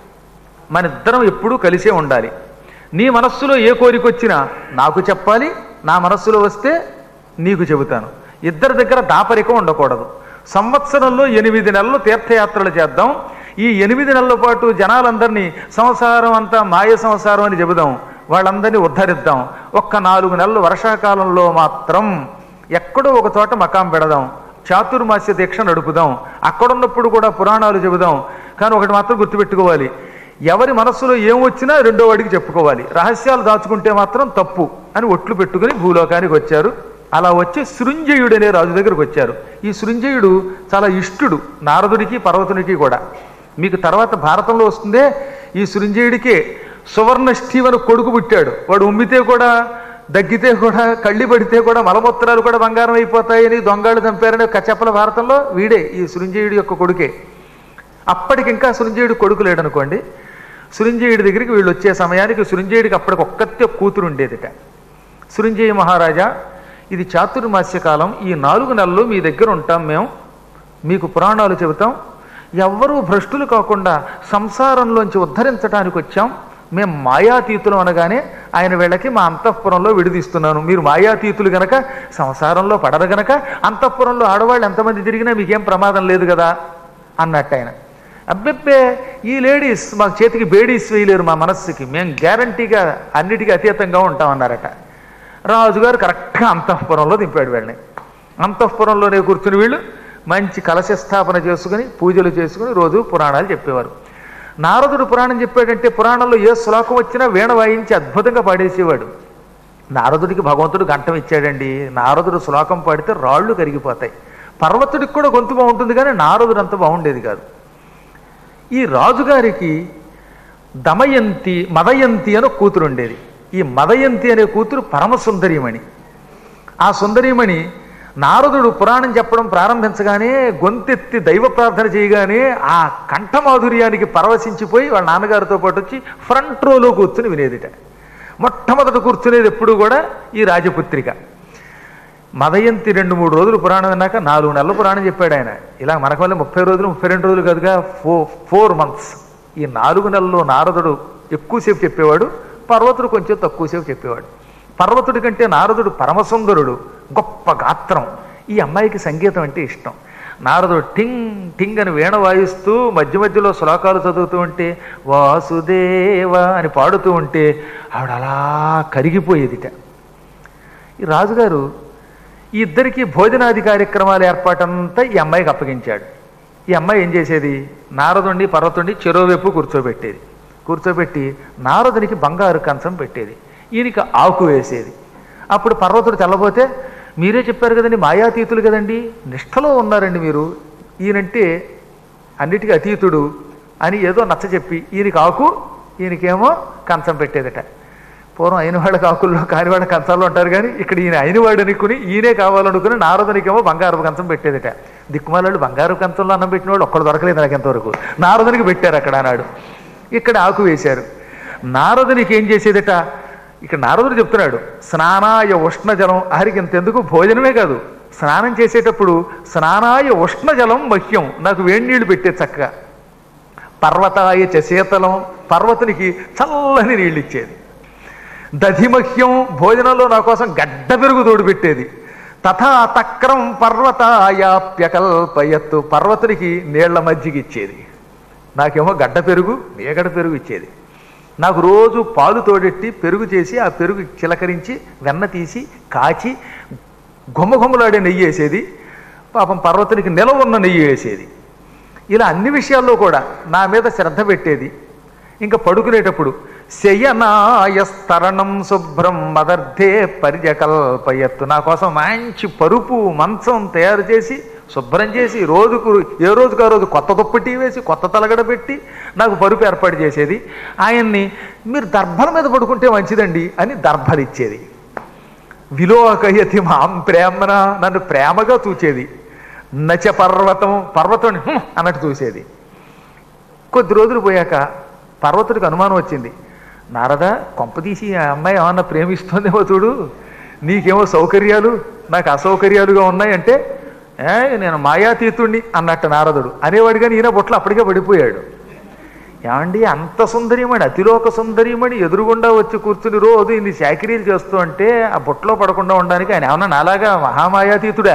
మన ఇద్దరం ఎప్పుడూ కలిసే ఉండాలి. నీ మనస్సులో ఏ కోరిక వచ్చినా నాకు చెప్పాలి, నా మనస్సులో వస్తే నీకు చెబుతాను. ఇద్దరి దగ్గర దాపరికం ఉండకూడదు. సంవత్సరంలో ఎనిమిది నెలలు తీర్థయాత్రలు చేద్దాం. ఈ ఎనిమిది నెలల పాటు జనాలందరినీ సంసారం అంతా మాయ సంసారం అని చెబుదాం, వాళ్ళందరినీ ఉద్ధరిద్దాం. ఒక్క నాలుగు నెలలు వర్షాకాలంలో మాత్రం ఎక్కడో ఒక చోట మకాం పెడదాం, చాతుర్మాస్య దీక్ష నడుపుదాం. అక్కడున్నప్పుడు కూడా పురాణాలు చెబుదాం. కానీ ఒకటి మాత్రం గుర్తుపెట్టుకోవాలి, ఎవరి మనస్సులో ఏం వచ్చినా రెండో వాడికి చెప్పుకోవాలి. రహస్యాలు దాచుకుంటే మాత్రం తప్పు అని ఒట్లు పెట్టుకుని భూలోకానికి వచ్చారు. అలా వచ్చి సృంజయుడు అనే రాజు దగ్గరకు వచ్చారు. ఈ సృంజయుడు చాలా ఇష్టుడు నారదుడికి పర్వతునికి కూడా. మీకు తర్వాత భారతంలో వస్తుందే, ఈ సృంజయుడికే సువర్ణష్ఠీవను కొడుకు పుట్టాడు. వాడు ఉమ్మితే కూడా దగ్గితే కూడా కళ్ళి పడితే కూడా మలమూత్రాలు కూడా బంగారం అయిపోతాయని దొంగలు చంపారని ఒక చెప్పల భారతంలో వీడే ఈ సృంజయుడి యొక్క కొడుకే. అప్పటికింకా సృంజయుడు కొడుకు లేడనుకోండి. సృంజయుడి దగ్గరికి వీళ్ళు వచ్చే సమయానికి సృంజయుడికి అప్పటికి ఒక్కతే కూతురు ఉండేదిట. సృంజయ మహారాజా, ఇది చాతుర్మాస్య కాలం, ఈ నాలుగు నెలలు మీ దగ్గర ఉంటాం, మేము మీకు పురాణాలు చెబుతాం, ఎవ్వరూ భ్రష్టులు కాకుండా సంసారంలోంచి ఉద్ధరించడానికి వచ్చాం. మేము మాయాతీతులు అనగానే ఆయన వీళ్ళకి మా అంతఃపురంలో విడిదిస్తున్నాను. మీరు మాయాతీతులు గనక సంసారంలో పడరు గనక అంతఃపురంలో ఆడవాళ్ళు ఎంతమంది తిరిగినా మీకేం ప్రమాదం లేదు కదా అన్నట్టు ఆయన. అబ్బెబ్బే, ఈ లేడీస్ మాకు చేతికి బేడీస్ వేయలేరు మా మనస్సుకి, మేము గ్యారంటీగా అన్నిటికీ అతీతంగా ఉంటామన్నారట. రాజుగారు కరెక్ట్గా అంతఃపురంలో దింపాడు వీళ్ళని. అంతఃపురంలోనే కూర్చుని వీళ్ళు మంచి కలశ స్థాపన చేసుకుని పూజలు చేసుకుని రోజు పురాణాలు చెప్పేవారు. నారదుడు పురాణం చెప్పాడంటే పురాణంలో ఏ శ్లోకం వచ్చినా వీణ వాయించి అద్భుతంగా పాడేసేవాడు. నారదుడికి భగవంతుడు గంటం ఇచ్చాడండి. నారదుడు శ్లోకం పాడితే రాళ్ళు కరిగిపోతాయి. పర్వతుడికి కూడా గొంతు బాగుంటుంది, కానీ నారదుడు అంత బాగుండేది కాదు. ఈ రాజుగారికి దమయంతి మదయంతి అని కూతురు ఉండేది. ఈ మదయంతి అనే కూతురు పరమ సుందరీమణి. ఆ సుందరీమణి నారదుడు పురాణం చెప్పడం ప్రారంభించగానే గొంతెత్తి దైవ ప్రార్థన చేయగానే ఆ కంఠమాధుర్యానికి పరవశించిపోయి వాళ్ళ నాన్నగారితో పాటు వచ్చి ఫ్రంట్ రోలో కూర్చుని వినేదిట. మొట్టమొదట కూర్చునేది ఎప్పుడు కూడా ఈ రాజపుత్రిక. మదయంతి రెండు మూడు రోజులు పురాణం విన్నాక నాలుగు నెలల పురాణం చెప్పాడు ఆయన. ఇలా మనకు వల్ల ముప్పై రోజులు ముప్పై రెండు రోజులు కాదుగా, ఫో ఫోర్ మంత్స్. ఈ నాలుగు నెలల్లో నారదుడు ఎక్కువసేపు చెప్పేవాడు, పర్వతుడు కొంచెం తక్కువసేపు చెప్పేవాడు. పర్వతుడి కంటే నారదుడు పరమసుందరుడు, గొప్ప గాత్రం. ఈ అమ్మాయికి సంగీతం అంటే ఇష్టం. నారదుడు టింగ్ టింగ్ అని వీణ వాయిస్తూ మధ్య మధ్యలో శ్లోకాలు చదువుతూ ఉంటే వాసుదేవ అని పాడుతూ ఉంటే ఆవిడ అలా కరిగిపోయేదిట. ఈ రాజుగారు ఈ ఇద్దరికీ భోజనాది కార్యక్రమాల ఏర్పాటంతా ఈ అమ్మాయికి అప్పగించాడు. ఈ అమ్మాయి ఏం చేసేది, నారదుండి పర్వతుండి చెరోవైపు కూర్చోబెట్టేది. కూర్చోబెట్టి నారదునికి బంగారు కంచం పెట్టేది, ఈయనకి ఆకు వేసేది. అప్పుడు పర్వతుడు తెల్లబోతే, మీరే చెప్పారు కదండి మాయాతీతులు కదండి, నిష్ఠలో ఉన్నారండి మీరు, ఈయనంటే అన్నిటికీ అతీతుడు అని ఏదో నచ్చ చెప్పి ఈయనకి ఆకు ఈయనకేమో కంచం పెట్టేదట. పూర్వం అయిన వాళ్ళకి ఆకుల్లో కాని వాళ్ళ కంచాల్లో ఉంటారు, కానీ ఇక్కడ ఈయన అయినవాడు అనుకుని ఈయనే కావాలనుకుని నారదునికేమో బంగారు కంచం పెట్టేదట. దిక్కుమాలాళ్ళు బంగారు కంచంలో అన్నం పెట్టిన వాళ్ళు ఒక్కడు దొరకలేదు నాకు ఎంతవరకు. నారదునికి పెట్టారు అక్కడ అన్నాడు, ఇక్కడ ఆకు వేశారు. నారదునికి ఏం చేసేదట, ఇక్కడ నారదుడు చెప్తున్నాడు స్నానాయ ఉష్ణజలం, ఆరికి ఇంతెందుకు భోజనమే కాదు, స్నానం చేసేటప్పుడు స్నానాయ ఉష్ణజలం మహ్యం, నాకు వేడి నీళ్లు పెట్టే చక్కగా. పర్వతాయ చ శీతలం, పర్వతునికి చల్లని నీళ్ళు ఇచ్చేది. దధిమహ్యం, భోజనంలో నా కోసం గడ్డ పెరుగు తోడు పెట్టేది. తథా తక్రం పర్వతాయాప్యకల్పయత్తు, పర్వతునికి నీళ్ల మజ్జిగ ఇచ్చేది, నాకేమో గడ్డ పెరుగు మేగడ పెరుగు ఇచ్చేది. నాకు రోజు పాలు తోడెట్టి పెరుగు చేసి ఆ పెరుగు చిలకరించి వెన్న తీసి కాచి గుమ్మగుమ్మలాడే నెయ్యి వేసేది. పాపం పర్వతునికి నిలవ ఉన్న నెయ్యి వేసేది. ఇలా అన్ని విషయాల్లో కూడా నా మీద శ్రద్ధ పెట్టేది. ఇంకా పడుకునేటప్పుడు శయనాయస్తరణం శుభ్రం మదర్థే పరిజకల్పయత్తు, నా కోసం మంచి పరుపు మంచం తయారు చేసి శుభ్రం చేసి రోజుకు ఏ రోజుకు ఆ రోజు కొత్త దుప్పటి వేసి కొత్త తలగడ పెట్టి నాకు పరుపు ఏర్పాటు చేసేది. ఆయన్ని మీరు దర్భల మీద పడుకుంటే మంచిదండి అని దర్భలు ఇచ్చేది. విలోకయతి మాం ప్రేమన, నన్ను ప్రేమగా చూచేది. నచ పర్వతం, పర్వతం అన్నట్టు చూసేది. కొద్ది రోజులు పోయాక పర్వతుడికి అనుమానం వచ్చింది, నారద కొంపదీసి ఆ అమ్మాయి ఏమన్నా ప్రేమిస్తుందేమో చూడు, నీకేమో సౌకర్యాలు నాకు అసౌకర్యాలుగా ఉన్నాయంటే ఏ నేను మాయాతీతుణ్ణి అన్నట్టు నారదుడు అనేవాడు. కానీ ఈయన బొట్లు అప్పటికే పడిపోయాడు. ఏమండి అంత సుందరిమణి అతిలోక సుందరిమణి ఎదురుగుండా వచ్చి కూర్చుని రోజు ఇన్ని చాకరీలు చేస్తూ అంటే ఆ బొట్లో పడకుండా ఉండడానికి ఆయన ఏమన్నా నాలాగా మహామాయాతీతుడా?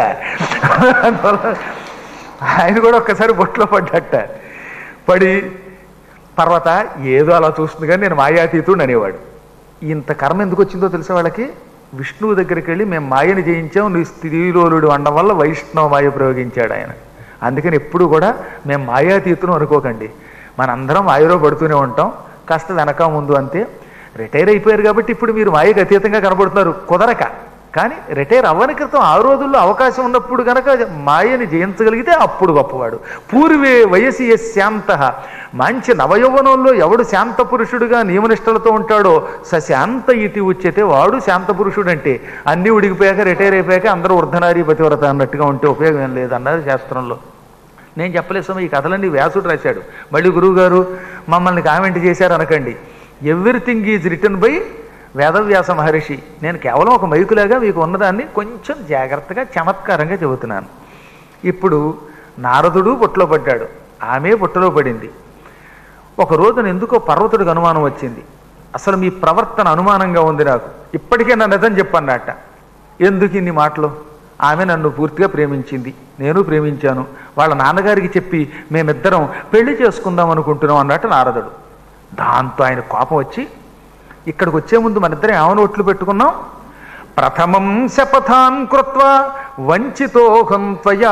ఆయన కూడా ఒక్కసారి బొట్లో పడ్డట. పడి పర్వత ఏదో అలా చూస్తుంది కానీ నేను మాయాతీతుడు అనేవాడు. ఇంత కర్మ ఎందుకు వచ్చిందో తెలిసే వాళ్ళకి, విష్ణువు దగ్గరికి వెళ్ళి మేము మాయని జయించాం, నువ్వు స్త్రీలోలుడు అనడం వల్ల వైష్ణవ మాయ ప్రయోగించాడు ఆయన. అందుకని ఎప్పుడు కూడా మేము మాయాతీతులు అనుకోకండి, మనందరం మాయలో పడుతూనే ఉంటాం, కాస్త వెనక ముందు అంతే. రిటైర్ అయిపోయారు కాబట్టి ఇప్పుడు మీరు మాయకు అతీతంగా కనబడుతున్నారు కుదరక, కానీ రిటైర్ అవ్వని క్రితం ఆ రోజుల్లో అవకాశం ఉన్నప్పుడు కనుక మాయని జయించగలిగితే అప్పుడు గొప్పవాడు. పూర్వే వయసి శాంత, మంచి నవయౌవనంలో ఎవడు శాంత పురుషుడుగా నియమనిష్టలతో ఉంటాడో స శాంత ఇతి ఉచ్యతే, వాడు శాంత పురుషుడు. అంటే అన్నీ ఉడికిపోయాక రిటైర్ అయిపోయాక అందరూ వృద్ధనారీ పతివ్రత అన్నట్టుగా ఉంటే ఉపయోగం ఏం లేదన్నారు శాస్త్రంలో. నేను చెప్పలేసాము, ఈ కథలన్నీ వ్యాసుడు రాశాడు. మళ్ళీ గురువుగారు మమ్మల్ని కామెంట్ చేశారు అనకండి. Everything is return by Vedavyasa Maharshi. నేను కేవలం ఒక మైకులాగా మీకు ఉన్నదాన్ని కొంచెం జాగ్రత్తగా చమత్కారంగా చెబుతున్నాను. ఇప్పుడు నారదుడు బుట్టలో పడ్డాడు, ఆమె బుట్టలో పడింది. ఒక రోజున ఎందుకో పర్వతుడికి అనుమానం వచ్చింది, అసలు మీ ప్రవర్తన అనుమానంగా ఉంది నాకు, ఇప్పటికే నన్ను నిజం చెప్పన్నట్ట. ఎందుకు ఇన్ని మాటలు? ఆమె నన్ను పూర్తిగా ప్రేమించింది, నేను ప్రేమించాను, వాళ్ళ నాన్నగారికి చెప్పి మేమిద్దరం పెళ్లి చేసుకుందాం అనుకుంటున్నాం అన్నట్టు నారదుడు. దాంతో ఆయన కోపం వచ్చి, ఇక్కడికి వచ్చే ముందు మన ఇద్దరం ఏమని ఒట్లు పెట్టుకున్నాం, ప్రథమం శపథాన్ కృత్వా వంచితోహం త్వయా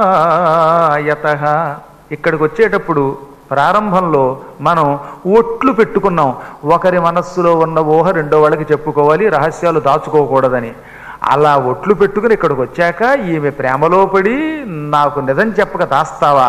యతః. ఇక్కడికి వచ్చేటప్పుడు ప్రారంభంలో మనం ఒట్లు పెట్టుకున్నాం, ఒకరి మనస్సులో ఉన్న ఊహ రెండో వాళ్ళకి చెప్పుకోవాలి, రహస్యాలు దాచుకోకూడదని. అలా ఒట్లు పెట్టుకుని ఇక్కడికి వచ్చాక ఈమె ప్రేమలో పడి నాకు నిజం చెప్పక దాస్తావా,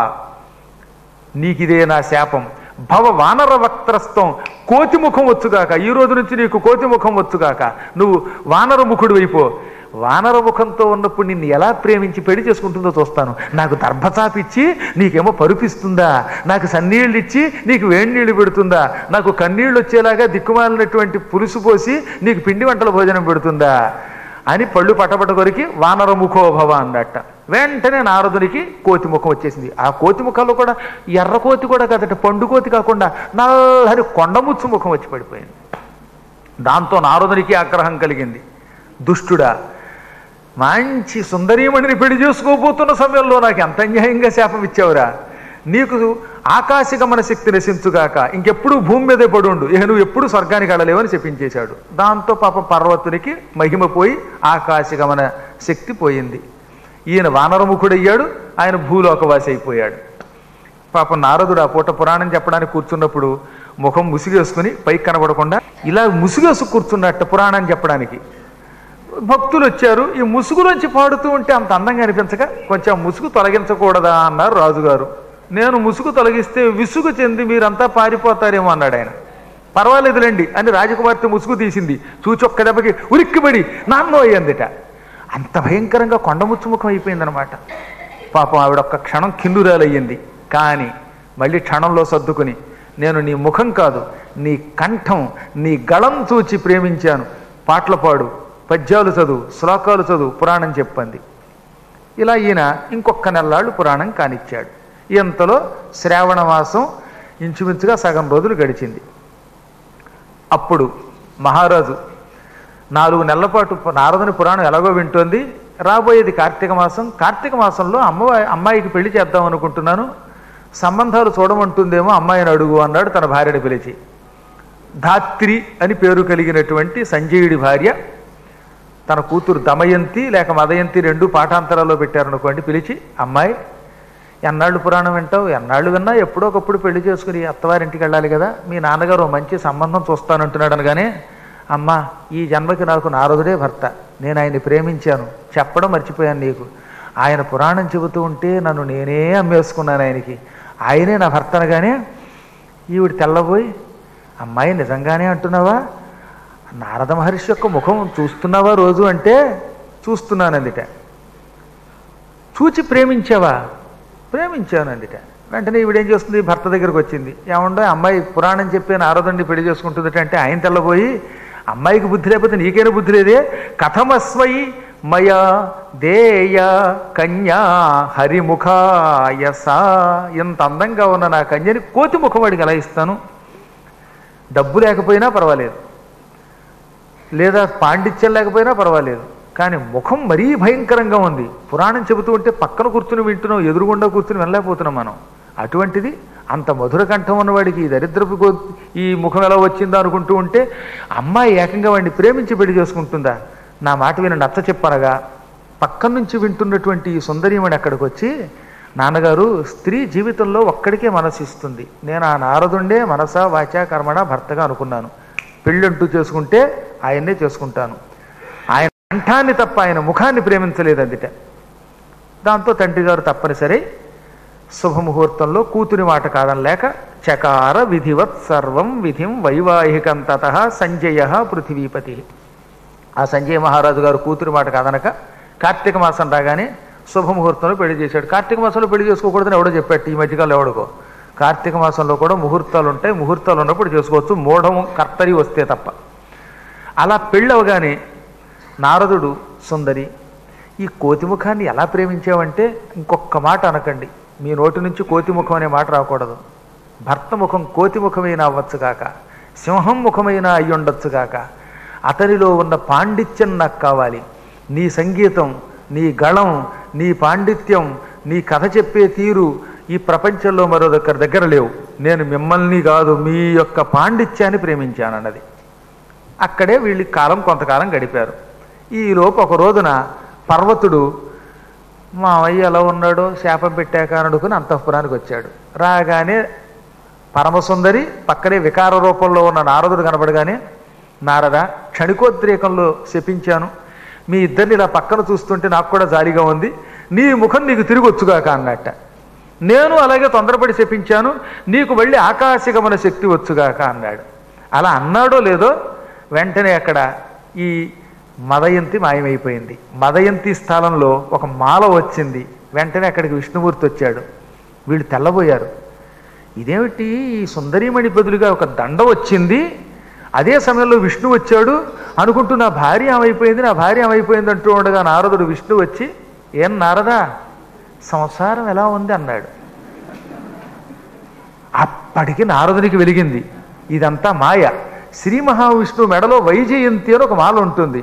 నీకిదే నా శాపం. భవ వానర వక్త్రస్తం, కోతి ముఖం వచ్చుగాక, ఈ రోజు నుంచి నీకు కోతి ముఖం వచ్చుగాక, నువ్వు వానర ముఖుడు అయిపో. వానర ముఖంతో ఉన్నప్పుడు నిన్ను ఎలా ప్రేమించి పెళ్లి చేసుకుంటుందో చూస్తాను. నాకు దర్భచాపిచ్చి నీకేమో పరుపిస్తుందా, నాకు సన్నీళ్ళు ఇచ్చి నీకు వేడి నీళ్ళు పెడుతుందా, నాకు కన్నీళ్ళు వచ్చేలాగా దిక్కుమాలినటువంటి పులుసు పోసి నీకు పిండి వంటల భోజనం పెడుతుందా అని పళ్ళు పటపట కొరికి వానర ముఖోభవ అన్నట్ట. వెంటనే నారదునికి కోతి ముఖం వచ్చేసింది. ఆ కోతి ముఖంలో కూడా ఎర్ర కోతి కూడా కదట, పండు కోతి కాకుండా నల్లని కొండముచ్చు ముఖం వచ్చి పడిపోయింది. దాంతో నారదునికి ఆగ్రహం కలిగింది. దుష్టుడా, మంచి సుందరీమణిని పెళ్లి చేసుకోబోతున్న సమయంలో నాకు ఎంత అన్యాయంగా శాపం ఇచ్చావురా, నీకు ఆకాశగమన శక్తి నశించుగాక, ఇంకెప్పుడు భూమి మీదే పడుండు, ఇక నువ్వు ఎప్పుడు స్వర్గానికి వెళ్ళలేవని చెప్పించేశాడు. దాంతో పాప పర్వతునికి మహిమ పోయి ఆకాశగమన శక్తి పోయింది. ఈయన వానరముఖుడయ్యాడు, ఆయన భూలోకవాసి అయిపోయాడు. పాపం నారదుడు ఆ పూట పురాణం చెప్పడానికి కూర్చున్నప్పుడు ముఖం ముసిగేసుకుని పైకి కనబడకుండా ఇలా ముసుగేసు కూర్చున్నట్ట పురాణం చెప్పడానికి. భక్తులు వచ్చారు, ఈ ముసుగులోంచి పాడుతూ ఉంటే అంత అందంగా అనిపించక కొంచెం ముసుగు తొలగించకూడదా అన్నారు రాజుగారు. నేను ముసుగు తొలగిస్తే విసుగు చెంది మీరంతా పారిపోతారేమో అన్నాడు ఆయన. పర్వాలేదులేండి అని రాజకుమార్తె ముసుగు తీసింది. చూచి ఒక్క దెబ్బకి ఉరిక్కిబడి నాన్నో అయ్యిందిట. అంత భయంకరంగా కొండముచ్చుముఖం అయిపోయిందనమాట. పాపం ఆవిడ ఒక్క క్షణం కిన్నురాలయ్యింది. కానీ మళ్ళీ క్షణంలో సర్దుకుని, నేను నీ ముఖం కాదు నీ కంఠం నీ గళం చూచి ప్రేమించాను, పాటలు పాడు, పద్యాలు చదువు, శ్లోకాలు చదువు, పురాణం చెప్పంది. ఇలా ఈయన ఇంకొక నెల్లాళ్ళు పురాణం కానిచ్చాడు. ఇంతలో శ్రావణ మాసం ఇంచుమించుగా సగం రోజులు గడిచింది. అప్పుడు మహారాజు నాలుగు నెలల పాటు నారదుని పురాణం ఎలాగో వింటోంది. రాబోయేది కార్తీక మాసం, కార్తీక మాసంలో అమ్మాయి అమ్మాయికి పెళ్లి చేద్దాం అనుకుంటున్నాను, సంబంధాలు చూడమంటుందేమో అమ్మాయిని అడుగు అన్నాడు తన భార్యని పిలిచి. ధాత్రి అని పేరు కలిగినటువంటి సంజయుడి భార్య తన కూతురు దమయంతి లేక మదయంతి రెండు పాఠాంతరాల్లో పెట్టారనుకోండి. పిలిచి, అమ్మాయి ఎన్నాళ్ళు పురాణం వింటావు, ఎన్నాళ్ళు విన్నా ఎప్పుడో ఒకప్పుడు పెళ్లి చేసుకుని అత్తవారింటికి వెళ్ళాలి కదా, మీ నాన్నగారు మంచి సంబంధం చూస్తానంటున్నాడు అనగానే, అమ్మ ఈ జన్మకి నాకు నారదుడే భర్త, నేను ఆయన్ని ప్రేమించాను, చెప్పడం మర్చిపోయాను నీకు, ఆయన పురాణం చెబుతూ ఉంటే నన్ను నేనే అమ్మేసుకున్నాను ఆయనకి, ఆయనే నా భర్త అనగానే ఈవిడ తెల్లబోయి, అమ్మాయి నిజంగానే అంటున్నావా, నారద మహర్షి యొక్క ముఖం చూస్తున్నావా రోజు అంటే, చూస్తున్నానందిట. చూచి ప్రేమించావా, ప్రేమించానందిట. వెంటనే ఈవిడేం చేస్తుంది, భర్త దగ్గరకు వచ్చింది. ఏమండో అమ్మాయి పురాణం చెప్పి నారదుడిని పెళ్లి చేసుకుంటుందట అంటే ఆయన తెల్లబోయి, అమ్మాయికి బుద్ధి లేకపోతే నీకైనా బుద్ధి లేదే, కథమస్వై మయా దేయ కన్యా హరిముఖాయసా, ఇంత అందంగా ఉన్న నా కన్యని కోతి ముఖం వాడికి ఎలా ఇస్తాను, డబ్బు లేకపోయినా పర్వాలేదు, లేదా పాండిత్యం లేకపోయినా పర్వాలేదు, కానీ ముఖం మరీ భయంకరంగా ఉంది, పురాణం చెబుతూ ఉంటే పక్కన కూర్చుని వింటున్నాం, ఎదురుగుండా కూర్చుని వెళ్ళలేకపోతున్నాం మనం, అటువంటిది అంత మధుర కంఠం ఉన్నవాడికి ఈ దరిద్రపు ఈ ముఖం ఎలా వచ్చిందో అనుకుంటూ ఉంటే అమ్మాయి ఏకంగా వాడిని ప్రేమించి పెళ్లి చేసుకుంటుందా, నా మాట విని నచ్చ చెప్పనగా పక్కన నుంచి వింటున్నటువంటి ఈ సుందరీమణి అక్కడికి వచ్చి, నాన్నగారు స్త్రీ జీవితంలో ఒక్కడికే మనసు ఇస్తుంది, నేను ఆ నారదుండే మనసా వాచా కర్మణ భర్తగా అనుకున్నాను, పెళ్ళంటూ చేసుకుంటే ఆయన్నే చేసుకుంటాను, ఆయన కంఠాన్ని తప్ప ఆయన ముఖాన్ని ప్రేమించలేదు అందుట. దాంతో తండ్రి గారు తప్పనిసరి శుభముహూర్తంలో కూతురి మాట కాదనలేక చకార విధివత్ సర్వం విధిం వైవాహికం తతః సంజయ పృథివీపతి. ఆ సంజయ మహారాజు గారు కూతురి మాట కాదనక కార్తీక మాసం రాగానే శుభముహూర్తంలో పెళ్లి చేశాడు. కార్తీక మాసంలో పెళ్లి చేసుకోకూడదని ఎవడో చెప్పాడు ఈ మధ్యకాలంలో ఎవడుకో. కార్తీక మాసంలో కూడా ముహూర్తాలు ఉంటాయి, ముహూర్తాలు ఉన్నప్పుడు చేసుకోవచ్చు, మూఢం కర్తరి వస్తే తప్ప. అలా పెళ్ళి అవగానే నారదుడు సుందరి ఈ కోతిముఖాన్ని ఎలా ప్రేమించావంటే, ఇంకొక మాట అనకండి, మీ నోటి నుంచి కోతిముఖం అనే మాట రాకూడదు, భర్త ముఖం కోతిముఖమైనా అవ్వచ్చు కాక, సింహం ముఖమైనా అయ్యుండొచ్చు కాక, అతనిలో ఉన్న పాండిత్యం నాకు కావాలి, నీ సంగీతం, నీ గళం, నీ పాండిత్యం, నీ కథ చెప్పే తీరు ఈ ప్రపంచంలో మరో దగ్గర దగ్గర లేవు, నేను మిమ్మల్ని కాదు మీ యొక్క పాండిత్యాన్ని ప్రేమించానన్నది. అక్కడే వీళ్ళ కాలం కొంతకాలం గడిపారు. ఈలోపు ఒక రోజున పర్వతుడు మావయ్య ఎలా ఉన్నాడో శాపం పెట్టాక అనుకుని అంతఃపురానికి వచ్చాడు. రాగానే పరమసుందరి పక్కనే వికార రూపంలో ఉన్న నారదుడు కనబడగానే, నారద క్షణికోద్రేకంలో శపించాను, మీ ఇద్దరిని ఇలా పక్కన చూస్తుంటే నాకు కూడా జాలిగా ఉంది, నీ ముఖం నీకు తిరిగి వచ్చుగాక అన్నట్ట. నేను అలాగే తొందరపడి శపించాను, నీకు మళ్ళీ ఆకాశగమన శక్తి వచ్చుగాక అన్నాడు. అలా అన్నాడో లేదో వెంటనే అక్కడ ఈ మదయంతి మాయమైపోయింది. మదయంతి స్థలంలో ఒక మాల వచ్చింది. వెంటనే అక్కడికి విష్ణుమూర్తి వచ్చాడు. వీళ్ళు తెల్లబోయారు. ఇదేమిటి ఈ సుందరీమణి బదులుగా ఒక దండ వచ్చింది, అదే సమయంలో విష్ణు వచ్చాడు అనుకుంటూ నా భార్య ఏమైపోయింది నా భార్య ఏమైపోయింది అంటూ ఉండగా నారదుడు విష్ణు వచ్చి, ఏం నారదా సంసారం ఎలా ఉంది అన్నాడు. అప్పటికి నారదునికి వెలిగింది, ఇదంతా మాయ. శ్రీ మహావిష్ణువు మెడలో వైజయంతి అని ఒక మాల ఉంటుంది,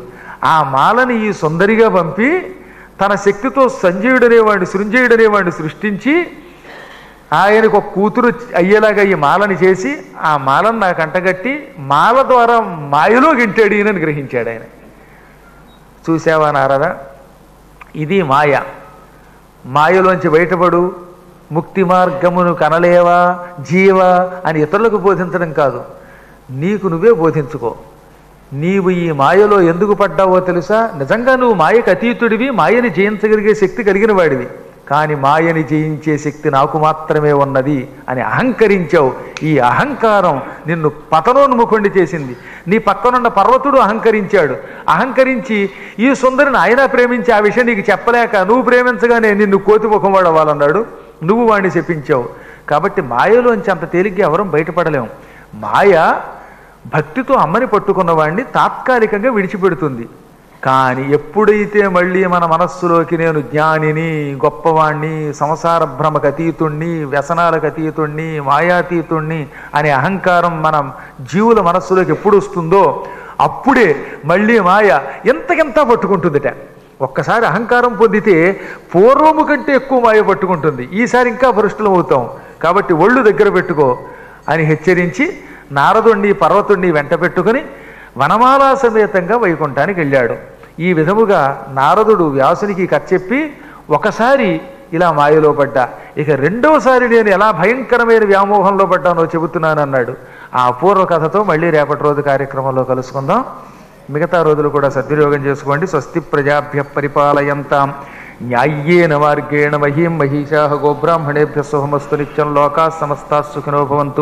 ఆ మాలని ఈ సుందరిగా పంపి తన శక్తితో సంజయుడనేవాడిని సృంజయుడనేవాడిని సృష్టించి ఆయనకు ఒక కూతురు అయ్యేలాగా ఈ మాలని చేసి ఆ మాలను నాకు అంటగట్టి మాల ద్వారా మాయలో గింటాడు ఈయనని గ్రహించాడు ఆయన. చూసావా నారద, ఇది మాయ. మాయలోంచి బయటపడు, ముక్తి మార్గమును కనలేవా జీవ అని ఇతరులకు బోధించడం కాదు, నీకు నువ్వే బోధించుకో. నీవు ఈ మాయలో ఎందుకు పడ్డావో తెలుసా? నిజంగా నువ్వు మాయకు అతీతుడివి, మాయని జయించగలిగే శక్తి కలిగిన వాడివి. కానీ మాయని జయించే శక్తి నాకు మాత్రమే ఉన్నది అని అహంకరించావు. ఈ అహంకారం నిన్ను పతనోన్ముఖుండి చేసింది. నీ పక్కనున్న పర్వతుడు అహంకరించాడు. అహంకరించి ఈ సుందరిని ఆయన ప్రేమించి ఆ విషయం నీకు చెప్పలేక నువ్వు ప్రేమించగానే నిన్ను కోతిముఖం వాడు అవ్వాలన్నాడు. నువ్వు వాడిని చెప్పించావు. కాబట్టి మాయలోంచి అంత తేలిగ్గా ఎవరం బయటపడలేము. మాయ భక్తితో అమ్మని పట్టుకున్న వాడిని తాత్కాలికంగా విడిచిపెడుతుంది. కానీ ఎప్పుడైతే మళ్ళీ మన మనస్సులోకి నేను జ్ఞానిని, గొప్పవాణ్ణి, సంసార భ్రమకు అతీతుణ్ణి, వ్యసనాలకు అతీతుణ్ణి, మాయాతీతుణ్ణి అనే అహంకారం మన జీవుల మనస్సులోకి ఎప్పుడు వస్తుందో అప్పుడే మళ్ళీ మాయ ఎంతకెంత పట్టుకుంటుందిట. ఒక్కసారి అహంకారం పొందితే పూర్వము కంటే ఎక్కువ మాయ పట్టుకుంటుంది. ఈసారి ఇంకా భ్రష్టులం అవుతాం. కాబట్టి ఒళ్ళు దగ్గర పెట్టుకో అని హెచ్చరించి నారదుణ్ణి పర్వతుణ్ణి వెంట పెట్టుకుని వనమాలా సమేతంగా వైకుంఠానికి వెళ్ళాడు. ఈ విధముగా నారదుడు వ్యాసునికి కథ చెప్పి ఒకసారి ఇలా మాయలో పడ్డా, ఇక రెండవసారి నేను ఎలా భయంకరమైన వ్యామోహంలో పడ్డానో చెబుతున్నానన్నాడు. ఆ అపూర్వ కథతో మళ్ళీ రేపటి రోజు కార్యక్రమంలో కలుసుకుందాం. మిగతా రోజులు కూడా సద్వినియోగం చేసుకోండి. స్వస్తి ప్రజాభ్య పరిపాలయంతాం న్యాయ్యేన మార్గేణ మహీం మహిషా గోబ్రాహ్మణేభ్య శుభమస్తు నిత్యం లోకా సమస్తా సుఖినో భవంతు.